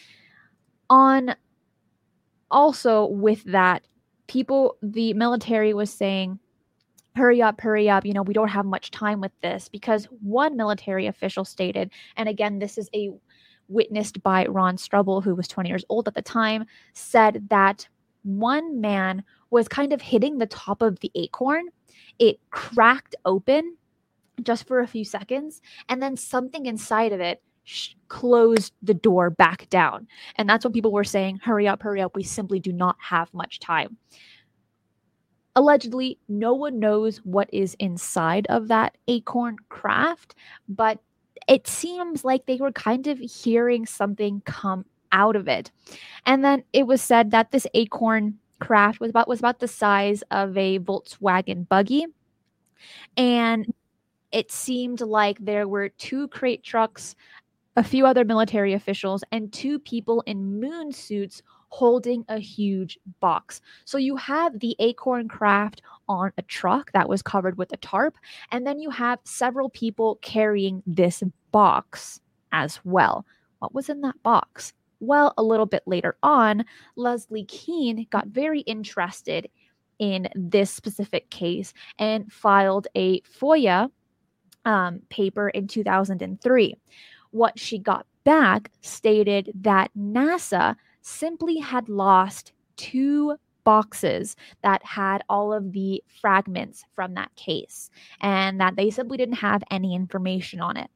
Also with that, the military was saying, hurry up, we don't have much time with this, because one military official stated, and again, this is witnessed by Ron Strubble, who was 20 years old at the time, said that one man was kind of hitting the top of the acorn. It cracked open just for a few seconds, and then something inside of it closed the door back down. And that's when people were saying, hurry up, we simply do not have much time. Allegedly, no one knows what is inside of that acorn craft, but it seems like they were kind of hearing something come out of it. And then it was said that this acorn craft was about the size of a Volkswagen buggy. And it seemed like there were 2 crate trucks, a few other military officials, and 2 people in moon suits holding a huge box. So you have the Acorn craft on a truck that was covered with a tarp, and then you have several people carrying this box as well. What was in that box? Well, a little bit later on, Leslie Kean got very interested in this specific case and filed a FOIA paper in 2003. What she got back stated that NASA simply had lost 2 boxes that had all of the fragments from that case, and that they simply didn't have any information on it.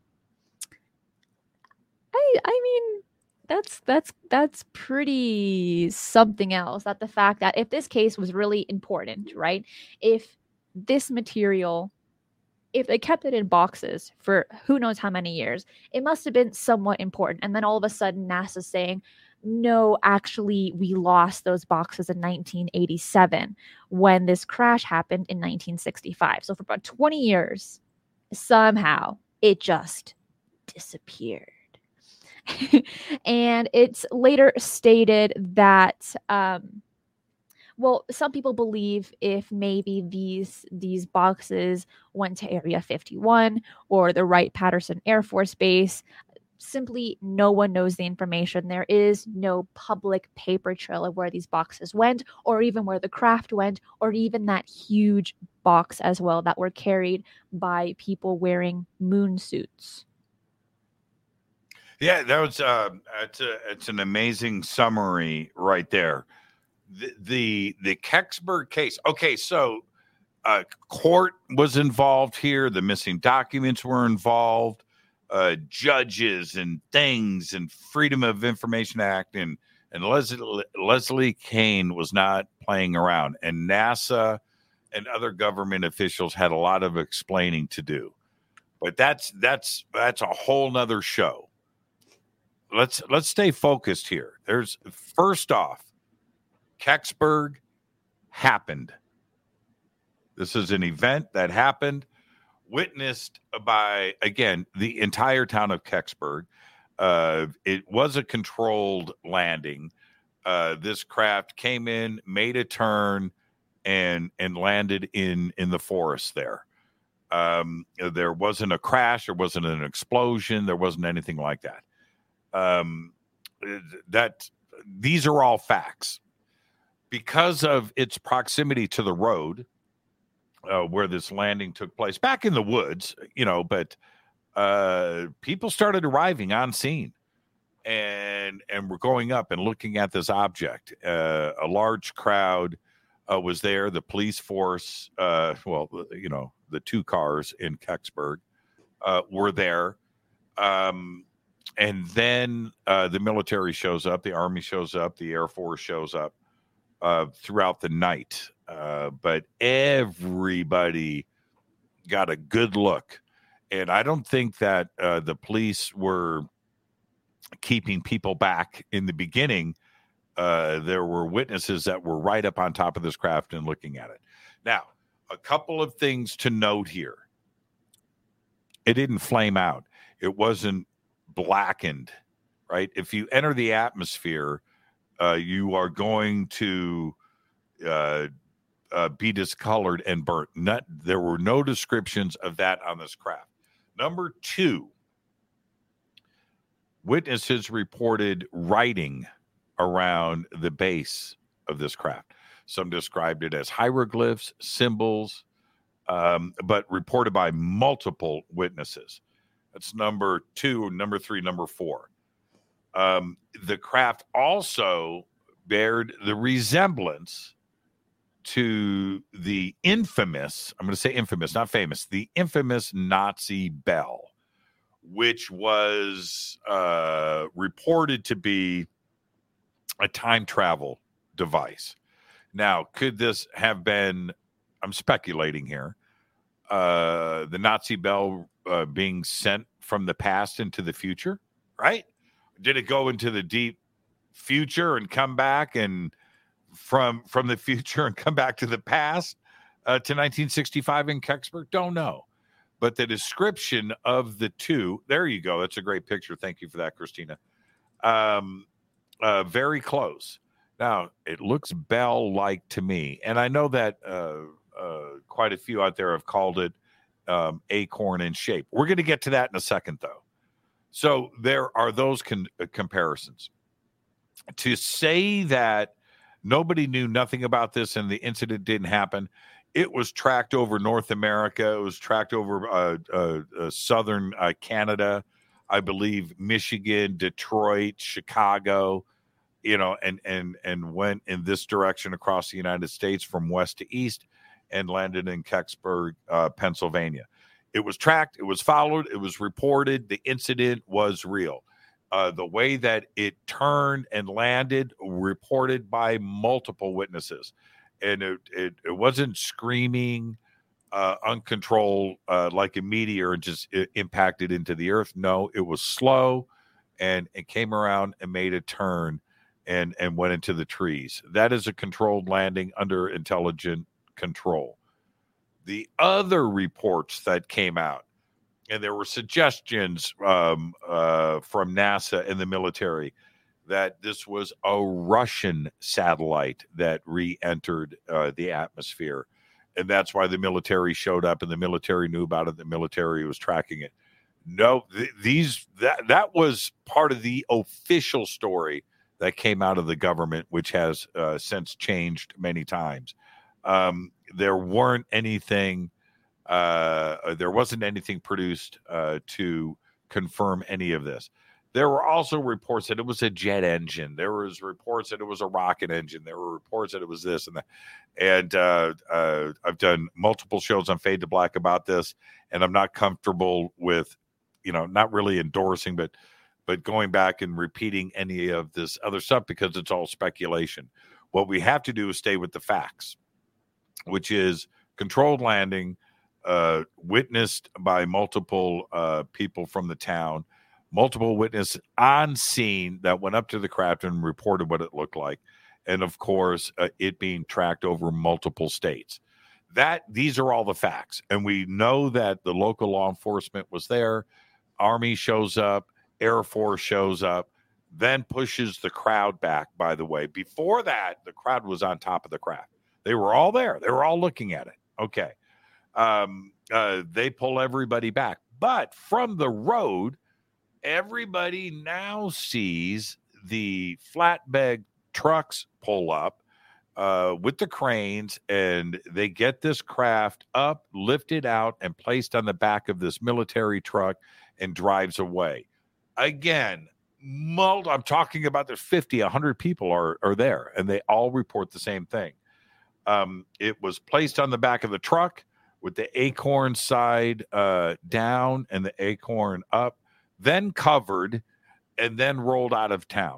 I mean, that's pretty something else. That the fact that if this case was really important, right? If this material, if they kept it in boxes for who knows how many years, it must have been somewhat important. And then all of a sudden, NASA's saying, no, actually, we lost those boxes in 1987 when this crash happened in 1965. So for about 20 years, somehow it just disappeared. And it's later stated that well, some people believe if maybe these boxes went to Area 51 or the Wright-Patterson Air Force Base. Simply no one knows the information. There is no public paper trail of where these boxes went, or even where the craft went, or even that huge box as well that were carried by people wearing moon suits. Yeah, that was it's an amazing summary right there. The Kecksburg case. Okay, so court was involved here. The missing documents were involved. Judges and things, and Freedom of Information Act, and Leslie Kean was not playing around, and NASA and other government officials had a lot of explaining to do. But that's a whole nother show. Let's stay focused here. There's, first off, Kecksburg happened. This is an event that happened, witnessed by, again, the entire town of Kecksburg. It was a controlled landing. This craft came in, made a turn, and landed in the forest there. There wasn't a crash. There wasn't an explosion. There wasn't anything like that. These are all facts. Because of its proximity to the road where this landing took place, back in the woods, but people started arriving on scene and were going up and looking at this object. A large crowd was there. The police force, the 2 cars in Kecksburg were there. And then the military shows up, the Army shows up, the Air Force shows up throughout the night. But everybody got a good look. And I don't think that the police were keeping people back in the beginning. There were witnesses that were right up on top of this craft and looking at it. Now, a couple of things to note here. It didn't flame out. It wasn't blackened, right? If you enter the atmosphere, you are going to be discolored and burnt. There were no descriptions of that on this craft. Number 2, witnesses reported writing around the base of this craft. Some described it as hieroglyphs, symbols, but reported by multiple witnesses. That's number 2, number 3, number 4. The craft also bared the resemblance to the infamous, I'm going to say infamous, not famous, the infamous Nazi bell, which was reported to be a time travel device. Now, could this have been, I'm speculating here, the Nazi bell being sent from the past into the future, right? Did it go into the deep future and come back, and from the future and come back to the past to 1965 in Kecksburg? Don't know. But the description of the 2, there you go. That's a great picture. Thank you for that, Christina. Very close. Now, it looks bell-like to me, and I know that quite a few out there have called it acorn in shape. We're going to get to that in a second, though. So there are those comparisons. To say that nobody knew nothing about this and the incident didn't happen, it was tracked over North America. It was tracked over southern Canada, I believe, Michigan, Detroit, Chicago, and went in this direction across the United States from west to east and landed in Kecksburg, Pennsylvania. It was tracked, it was followed, it was reported, the incident was real. The way that it turned and landed, reported by multiple witnesses. And it wasn't screaming uncontrolled like a meteor and just impacted into the earth. No, it was slow, and it came around and made a turn and went into the trees. That is a controlled landing under intelligent control. The other reports that came out, and there were suggestions from NASA and the military that this was a Russian satellite that re-entered the atmosphere. And that's why the military showed up, and the military knew about it. The military was tracking it. No, that was part of the official story that came out of the government, which has since changed many times. There wasn't anything produced to confirm any of this. There were also reports that it was a jet engine. There was reports that it was a rocket engine. There were reports that it was this and that. And I've done multiple shows on Fade to Black about this, and I'm not comfortable with, not really endorsing, but going back and repeating any of this other stuff because it's all speculation. What we have to do is stay with the facts, which is controlled landing, witnessed by multiple people from the town, multiple witnesses on scene that went up to the craft and reported what it looked like. And of course, it being tracked over multiple states. These are all the facts. And we know that the local law enforcement was there. Army shows up, Air Force shows up, then pushes the crowd back, by the way. Before that, the crowd was on top of the craft. They were all there. They were all looking at it. Okay. They pull everybody back. But from the road, everybody now sees the flatbed trucks pull up with the cranes, and they get this craft up, lifted out, and placed on the back of this military truck and drives away. Again, I'm talking about there's 50, 100 people are there, and they all report the same thing. It was placed on the back of the truck with the acorn side down and the acorn up, then covered, and then rolled out of town.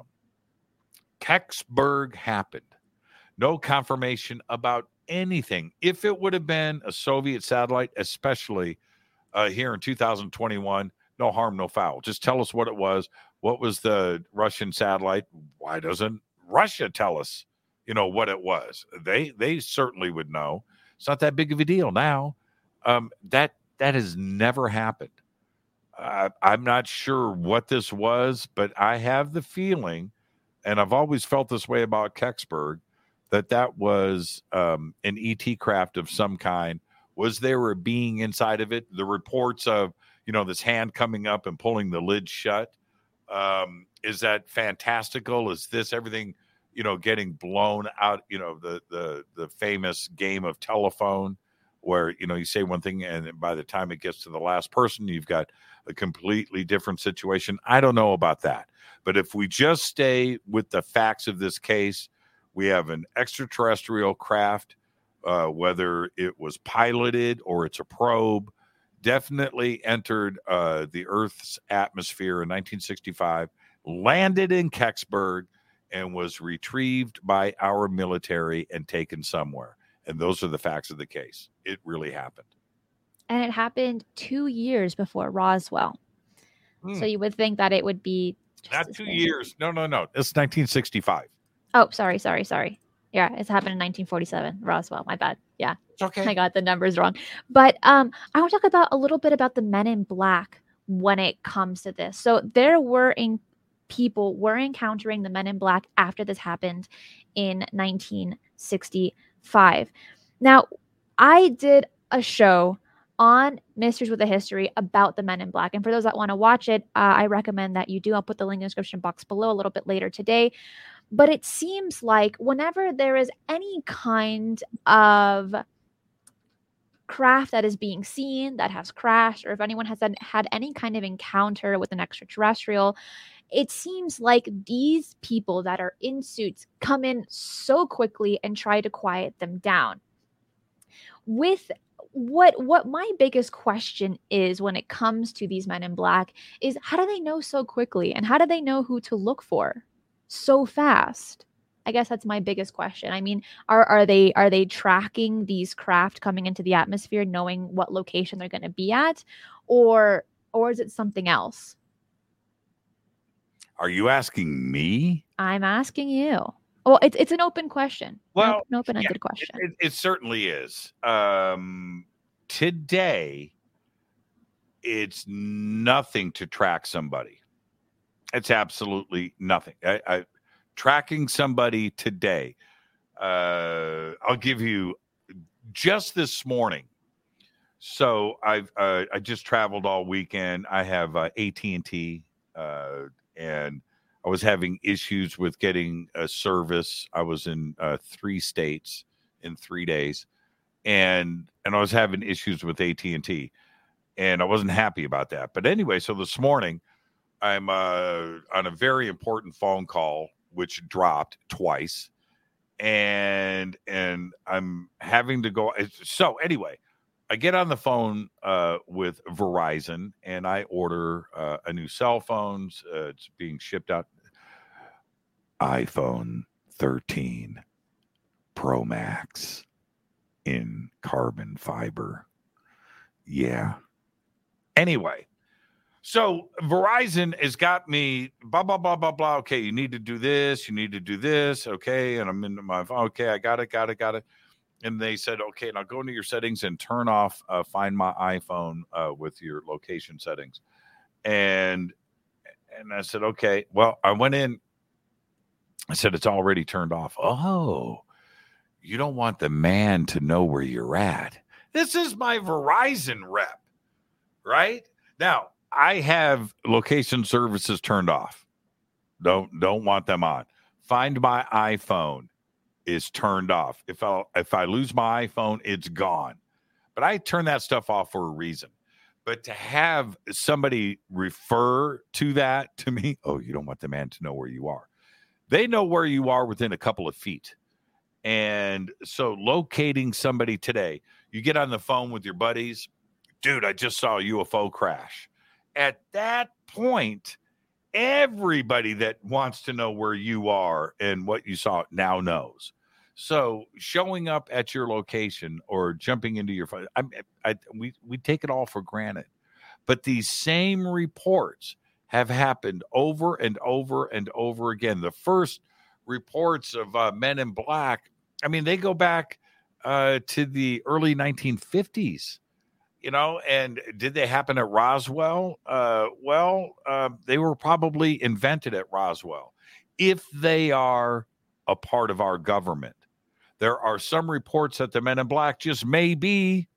Kecksburg happened. No confirmation about anything. If it would have been a Soviet satellite, especially here in 2021, no harm, no foul. Just tell us what it was. What was the Russian satellite? Why doesn't Russia tell us, what it was? They certainly would know. It's not that big of a deal now. That has never happened. I'm not sure what this was, but I have the feeling, and I've always felt this way about Kecksburg, that was an ET craft of some kind. Was there a being inside of it? The reports of, this hand coming up and pulling the lid shut. Is that fantastical? Is this everything, getting blown out, the famous game of telephone where, you say one thing and by the time it gets to the last person, you've got a completely different situation. I don't know about that. But if we just stay with the facts of this case, we have an extraterrestrial craft, whether it was piloted or it's a probe, definitely entered the Earth's atmosphere in 1965, landed in Kecksburg, and was retrieved by our military and taken somewhere. And those are the facts of the case. It really happened. And it happened 2 years before Roswell. So you would think that it would be not 2 years. No. It's 1965. Oh, sorry. Yeah, it's happened in 1947. Roswell, my bad. Yeah. It's okay. I got the numbers wrong. But I want to talk a little bit about the Men in Black when it comes to this. So there were people were encountering the Men in Black after this happened in 1965. Now, I did a show on Mysteries with a History about the Men in Black. And for those that want to watch it, I recommend that you do. I'll put the link in the description box below a little bit later today. But it seems like whenever there is any kind of craft that is being seen, that has crashed, or if anyone has had any kind of encounter with an extraterrestrial, it seems like these people that are in suits come in so quickly and try to quiet them down. With what my biggest question is when it comes to these Men in Black is, how do they know so quickly, and how do they know who to look for so fast? I guess that's my biggest question. I mean, are they tracking these craft coming into the atmosphere, knowing what location they're going to be at, or is it something else? Are you asking me? I'm asking you. Well, it's an open question. Well, an open-ended question. It certainly is. Today, it's nothing to track somebody. It's absolutely nothing. Tracking somebody today. I'll give you just this morning. So I just traveled all weekend. I have AT&T, and I was having issues with getting a service. I was in 3 states in 3 days, and I was having issues with AT&T, and I wasn't happy about that. But anyway, so this morning I'm on a very important phone call, which dropped twice, and I'm having to go. So anyway, I get on the phone with Verizon, and I order a new cell phone. It's being shipped out. iPhone 13 Pro Max in carbon fiber. Yeah. Anyway, so Verizon has got me, blah, blah, blah, blah, blah. Okay, you need to do this. You need to do this. Okay, and I'm into my phone. Okay, I got it. And they said, okay, now go into your settings and turn off Find My iPhone with your location settings. And I said, okay. Well, I went in. I said, it's already turned off. Oh, you don't want the man to know where you're at. This is my Verizon rep, right? Now, I have location services turned off. Don't want them on. Find My iPhone is turned off. If I lose my iPhone, it's gone. But I turn that stuff off for a reason. But to have somebody refer to that to me, oh, you don't want the man to know where you are. They know where you are within a couple of feet. And so locating somebody today, you get on the phone with your buddies. Dude, I just saw a UFO crash. At that point, everybody that wants to know where you are and what you saw now knows. So showing up at your location or jumping into your phone, we take it all for granted. But these same reports have happened over and over and over again. The first reports of Men in Black, I mean, they go back to the early 1950s, you know, and did they happen at Roswell? They were probably invented at Roswell. If they are a part of our government, there are some reports that the Men in Black just may be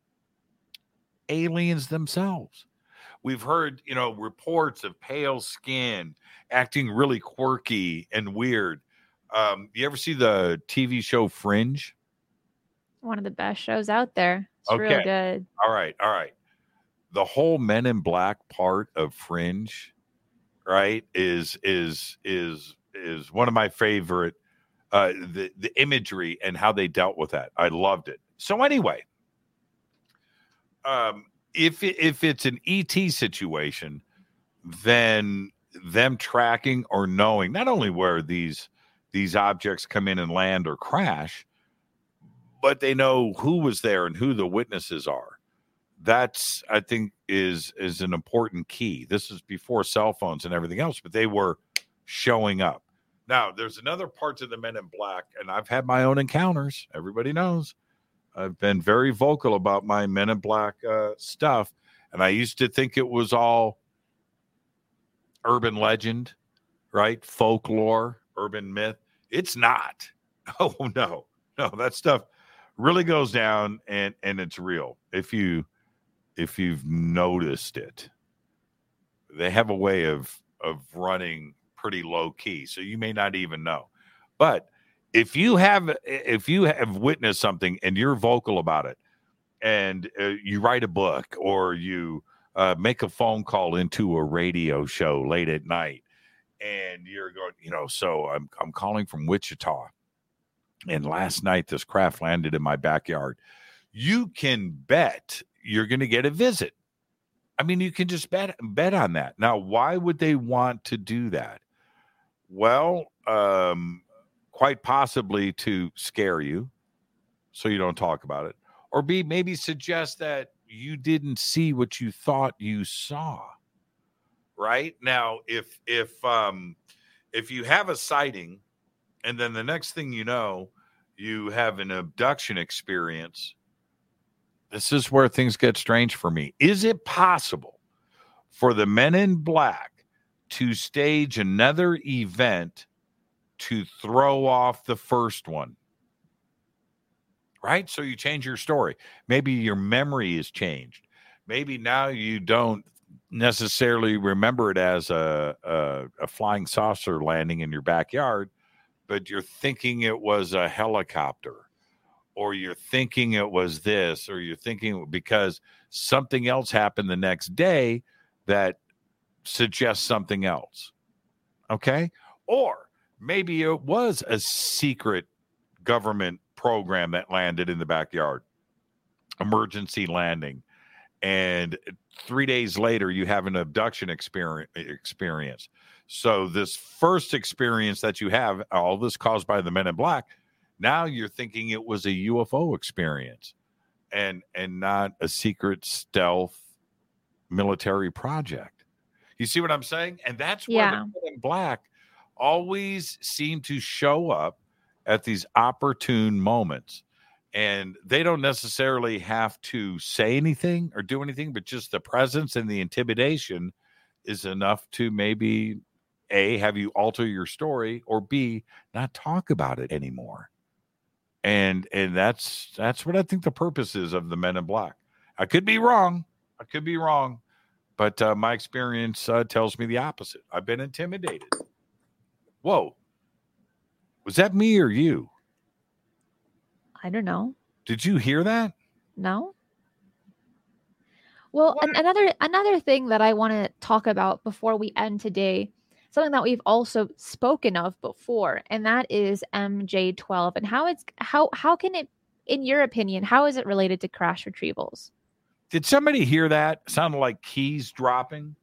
aliens themselves. We've heard, you know, reports of pale skin, acting really quirky and weird. You ever see the TV show Fringe? One of the best shows out there. It's Okay. real good. All right. The whole Men in Black part of Fringe, right, is one of my favorite. The imagery and how they dealt with that, I loved it. So anyway, if it's an ET situation, then them tracking or knowing not only where these objects come in and land or crash, but they know who was there and who the witnesses are. That's, I think, is an important key. This is before cell phones and everything else, but they were showing up. Now, there's another part to the Men in Black, and I've had my own encounters. Everybody knows. I've been very vocal about my Men in Black stuff, and I used to think it was all urban legend, right? Folklore, urban myth. It's not. Oh no, that stuff really goes down, and it's real. If you've noticed it, they have a way of running pretty low key, so you may not even know. But if you have witnessed something and you're vocal about it, and you write a book or you make a phone call into a radio show late at night, and you're going, so I'm calling from Wichita, and last night this craft landed in my backyard. You can bet you're going to get a visit. I mean, you can just bet on that. Now, why would they want to do that? Well, quite possibly to scare you so you don't talk about it, or B, maybe suggest that you didn't see what you thought you saw. Right? Now, if you have a sighting and then the next thing you know, you have an abduction experience, this is where things get strange for me. Is it possible for the Men in Black to stage another event to throw off the first one? Right? So you change your story. Maybe your memory is changed. Maybe now you don't necessarily remember it as a flying saucer landing in your backyard, but you're thinking it was a helicopter, or you're thinking it was this, or you're thinking because something else happened the next day that suggests something else. Okay? Or maybe it was a secret government program that landed in the backyard, emergency landing, and 3 days later you have an abduction experience. So this first experience that you have, all this caused by the Men in Black, now you're thinking it was a UFO experience and not a secret stealth military project. You see what I'm saying? And that's where the Men in Black always seem to show up at these opportune moments. And they don't necessarily have to say anything or do anything, but just the presence and the intimidation is enough to maybe A, have you alter your story, or B, not talk about it anymore. And that's what I think the purpose is of the Men in Black. I could be wrong, but my experience tells me the opposite. I've been intimidated. Whoa. Was that me or you? I don't know. Did you hear that? No. Well, another thing that I want to talk about before we end today, something that we've also spoken of before, and that is MJ12 and how can it, in your opinion, how is it related to crash retrievals? Did somebody hear that? Sounded like keys dropping.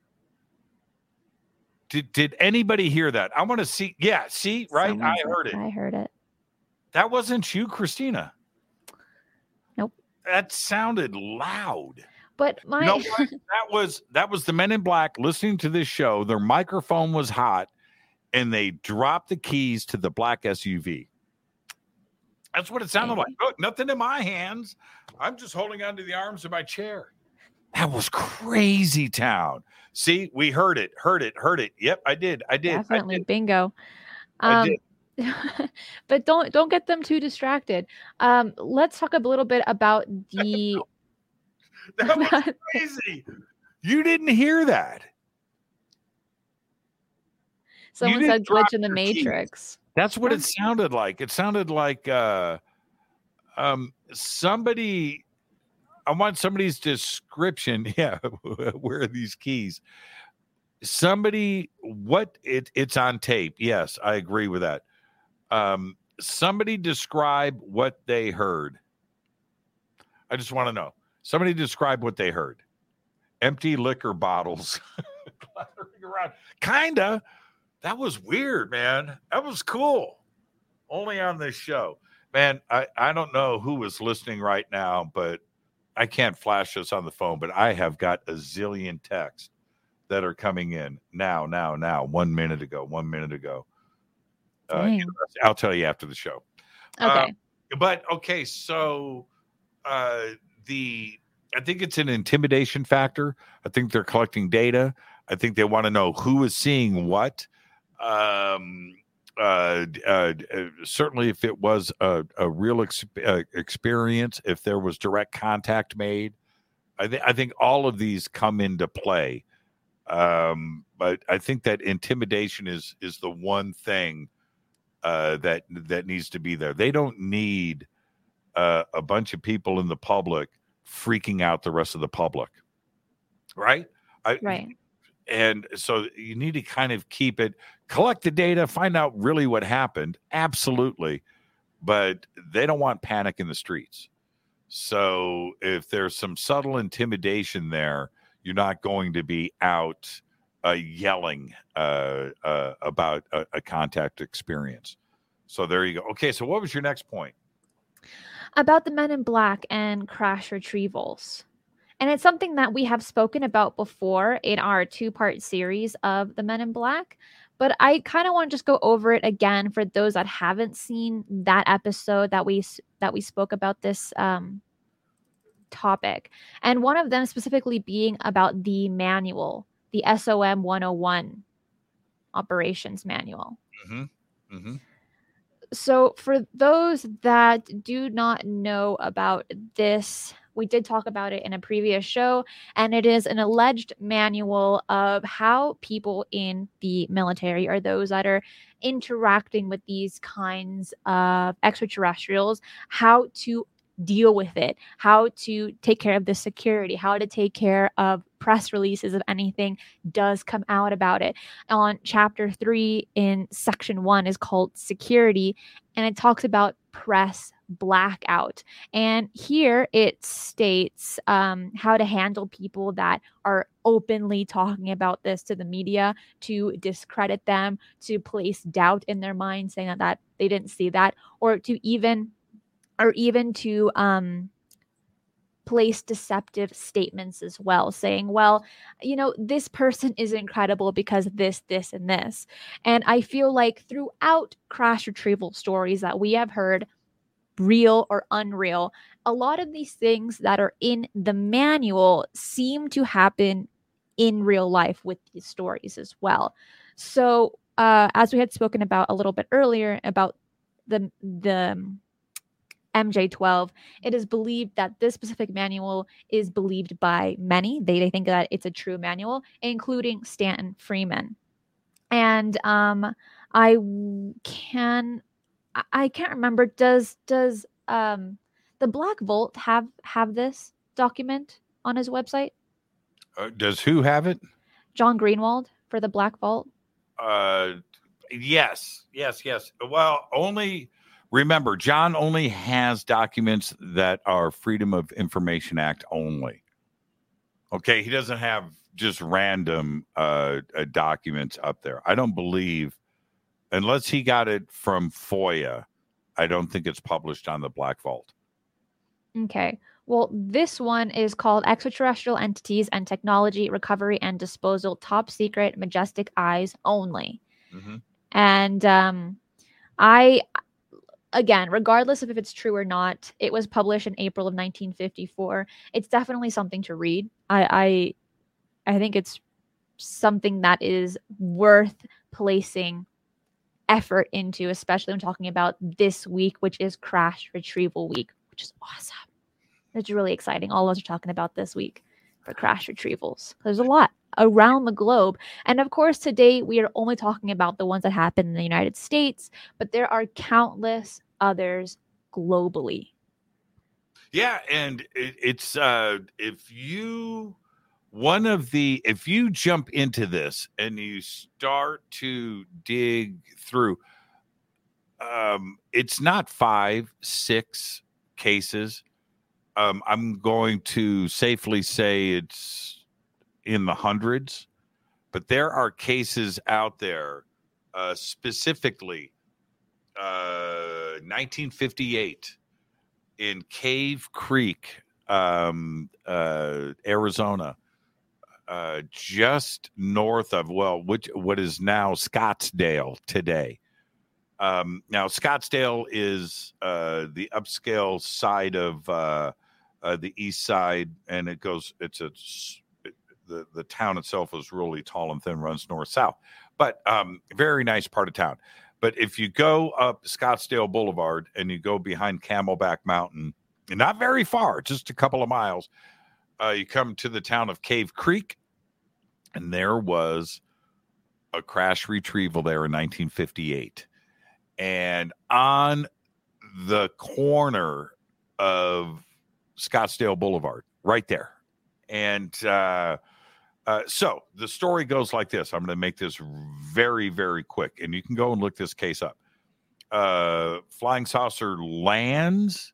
Did anybody hear that? I want to see. Yeah, see, right? I heard it. I heard it. That wasn't you, Christina. Nope. That sounded loud. But my you know what? that was the Men in Black listening to this show. Their microphone was hot, and they dropped the keys to the black SUV. That's what it sounded like. Look, nothing in my hands. I'm just holding onto the arms of my chair. That was crazy town. See, we heard it. Yep, I did. Definitely. Bingo. I did. But don't get them too distracted. Let's talk a little bit about the. That was crazy. You didn't hear that. Someone said glitch in the Matrix. Keys. That's what it sounded like. It sounded like somebody. I want somebody's description. Yeah, where are these keys? Somebody, it's on tape. Yes, I agree with that. Somebody describe what they heard. I just want to know. Somebody describe what they heard. Empty liquor bottles clattering around. Kinda. That was weird, man. That was cool. Only on this show. Man, I don't know who is listening right now, but I can't flash this on the phone, but I have got a zillion texts that are coming in now, 1 minute ago. I'll tell you after the show. Okay. So I think it's an intimidation factor. I think they're collecting data. I think they want to know who is seeing what. Certainly, if it was a real experience, if there was direct contact made, I think all of these come into play. But I think that intimidation is the one thing that needs to be there. They don't need a bunch of people in the public freaking out the rest of the public, right? Right. And so you need to kind of collect the data, find out really what happened. Absolutely. But they don't want panic in the streets. So if there's some subtle intimidation there, you're not going to be out yelling about a contact experience. So there you go. Okay, so what was your next point? About the Men in Black and crash retrievals. And it's something that we have spoken about before in our 2-part series of the Men in Black. But I kind of want to just go over it again for those that haven't seen that episode that we spoke about this topic. And one of them specifically being about the manual, the SOM 101 operations manual. Mm-hmm. Mm-hmm. So for those that do not know about this, we did talk about it in a previous show, and it is an alleged manual of how people in the military or those that are interacting with these kinds of extraterrestrials, how to deal with it, how to take care of the security, how to take care of press releases if anything does come out about it. On chapter 3 in section 1 is called security, and it talks about press blackout. And here it states how to handle people that are openly talking about this to the media, to discredit them, to place doubt in their mind, saying that they didn't see that, or even to place deceptive statements as well, saying, well, this person is incredible because this, and this. And I feel like throughout crash retrieval stories that we have heard, real or unreal, a lot of these things that are in the manual seem to happen in real life with these stories as well. So as we had spoken about a little bit earlier about the MJ-12, it is believed that this specific manual is believed by many. They think that it's a true manual, including Stanton Freeman. And I can't remember. Does the Black Vault have this document on his website? Does who have it? John Greenwald for the Black Vault. Yes. Well, remember, John only has documents that are Freedom of Information Act only. Okay, he doesn't have just random documents up there. I don't believe, unless he got it from FOIA, I don't think it's published on the Black Vault. Okay. Well, this one is called Extraterrestrial Entities and Technology Recovery and Disposal, Top Secret, Majestic Eyes Only. Mm-hmm. And again, regardless of if it's true or not, it was published in April of 1954. It's definitely something to read. I think it's something that is worth placing effort into, especially when talking about this week, which is Crash Retrieval Week, which is awesome. It's really exciting. All of us are talking about this week for crash retrievals. There's a lot around the globe. And of course, today we are only talking about the ones that happen in the United States, but there are countless others globally. Yeah, and it's if you jump into this and you start to dig through, it's not 5-6 cases. I'm going to safely say it's in the hundreds, but there are cases out there, specifically 1958 in Cave Creek, Arizona, just north of, what is now Scottsdale today. Now Scottsdale is the upscale side of the east side, and the town itself is really tall and thin, runs north south. But very nice part of town. But if you go up Scottsdale Boulevard and you go behind Camelback Mountain, and not very far, just a couple of miles, you come to the town of Cave Creek, and there was a crash retrieval there in 1958. And on the corner of Scottsdale Boulevard, right there. And so the story goes like this. I'm going to make this very, very quick, and you can go and look this case up. Flying saucer lands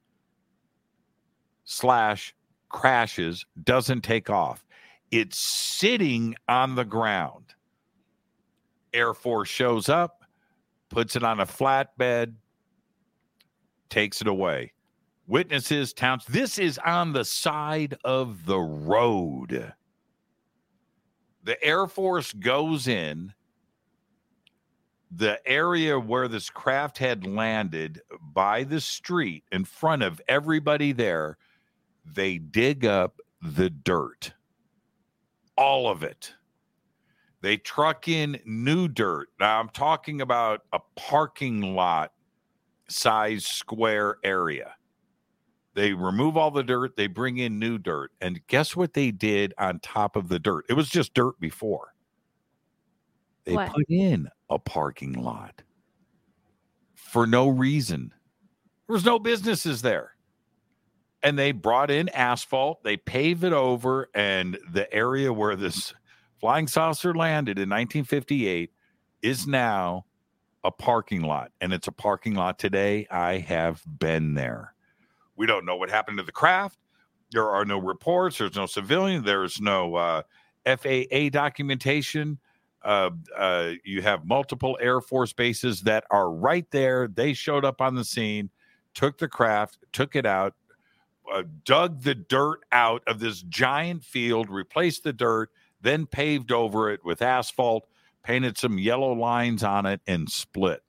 / crashes, doesn't take off. It's sitting on the ground. Air Force shows up, puts it on a flatbed, takes it away. Witnesses, towns. This is on the side of the road. The Air Force goes in. The area where this craft had landed by the street in front of everybody there, they dig up the dirt. All of it. They truck in new dirt. Now, I'm talking about a parking lot size square area. They remove all the dirt. They bring in new dirt. And guess what they did on top of the dirt? It was just dirt before. They put in a parking lot for no reason. There was no businesses there. And they brought in asphalt. They paved it over. And the area where this flying saucer landed in 1958 is now a parking lot. And it's a parking lot today. I have been there. We don't know what happened to the craft. There are no reports. There's no civilian. There's no FAA documentation. You have multiple Air Force bases that are right there. They showed up on the scene, took the craft, took it out, dug the dirt out of this giant field, replaced the dirt, then paved over it with asphalt, painted some yellow lines on it, and split.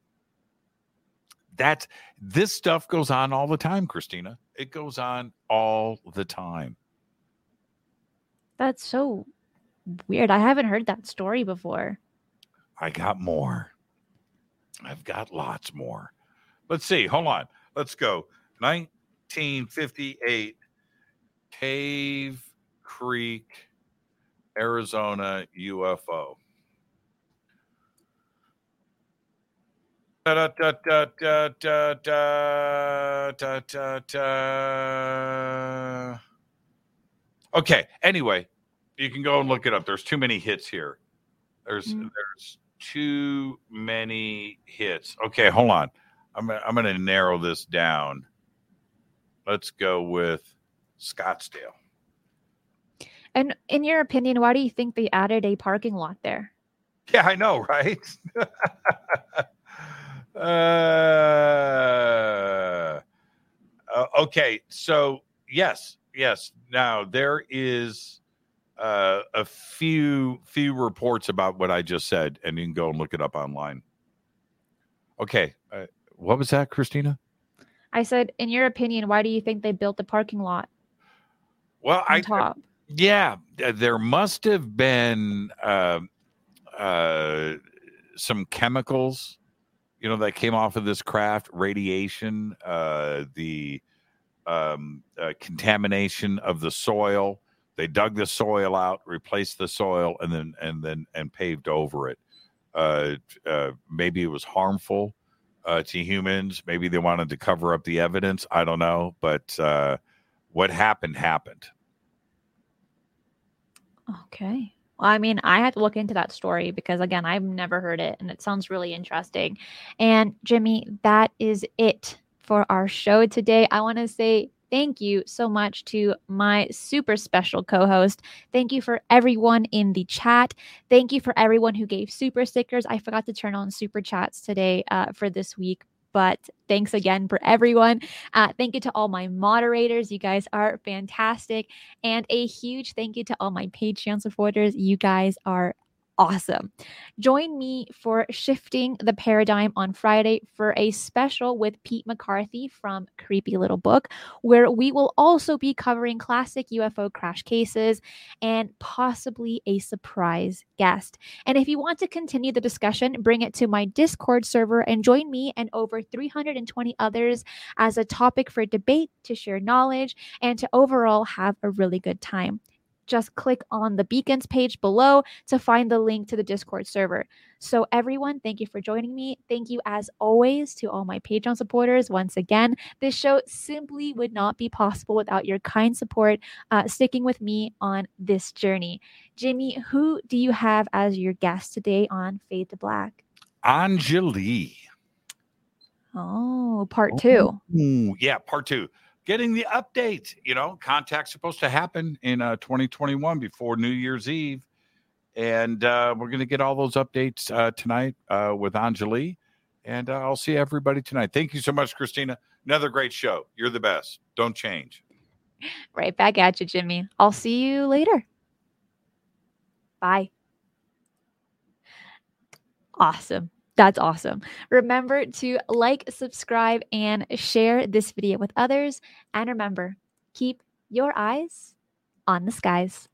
This stuff goes on all the time, Christina. It goes on all the time. That's so weird. I haven't heard that story before. I got more. I've got lots more. Let's see. Hold on. Let's go. 1958, Cave Creek, Arizona UFO. Da, da, da, da, da, da, da, da, da. Okay. Anyway, you can go and look it up. There's too many hits here. There's too many hits. Okay, hold on. I'm going to narrow this down. Let's go with Scottsdale. And in your opinion, why do you think they added a parking lot there? Yeah, I know, right? Okay, so yes. Now there is a few reports about what I just said, and you can go and look it up online. Okay, what was that, Christina? I said, in your opinion, why do you think they built the parking lot? Well, on top? Yeah, there must have been some chemicals, that came off of this craft, radiation, the contamination of the soil. They dug the soil out, replaced the soil, and paved over it. Maybe it was harmful to humans. Maybe they wanted to cover up the evidence. I don't know, but what happened. Okay. Well, I mean, I had to look into that story because, again, I've never heard it, and it sounds really interesting. And Jimmy, that is it for our show today. I want to say thank you so much to my super special co-host. Thank you for everyone in the chat. Thank you for everyone who gave super stickers. I forgot to turn on super chats today for this week, but thanks again for everyone. Thank you to all my moderators. You guys are fantastic. And a huge thank you to all my Patreon supporters. You guys are awesome. Join me for Shifting the Paradigm on Friday for a special with Pete McCarthy from Creepy Little Book, where we will also be covering classic UFO crash cases and possibly a surprise guest. And if you want to continue the discussion, bring it to my Discord server and join me and over 320 others as a topic for debate, to share knowledge, and to overall have a really good time. Just click on the beacons page below to find the link to the Discord server. So everyone, thank you for joining me. Thank you as always to all my Patreon supporters. Once again, this show simply would not be possible without your kind support, sticking with me on this journey. Jimmy, who do you have as your guest today on Fade to Black? Anjali. Oh, part two. Yeah, part two. Getting the update. Contact's supposed to happen in 2021 before New Year's Eve. And we're going to get all those updates tonight with Anjali. And I'll see everybody tonight. Thank you so much, Christina. Another great show. You're the best. Don't change. Right back at you, Jimmy. I'll see you later. Bye. Awesome. That's awesome. Remember to like, subscribe, and share this video with others. And remember, keep your eyes on the skies.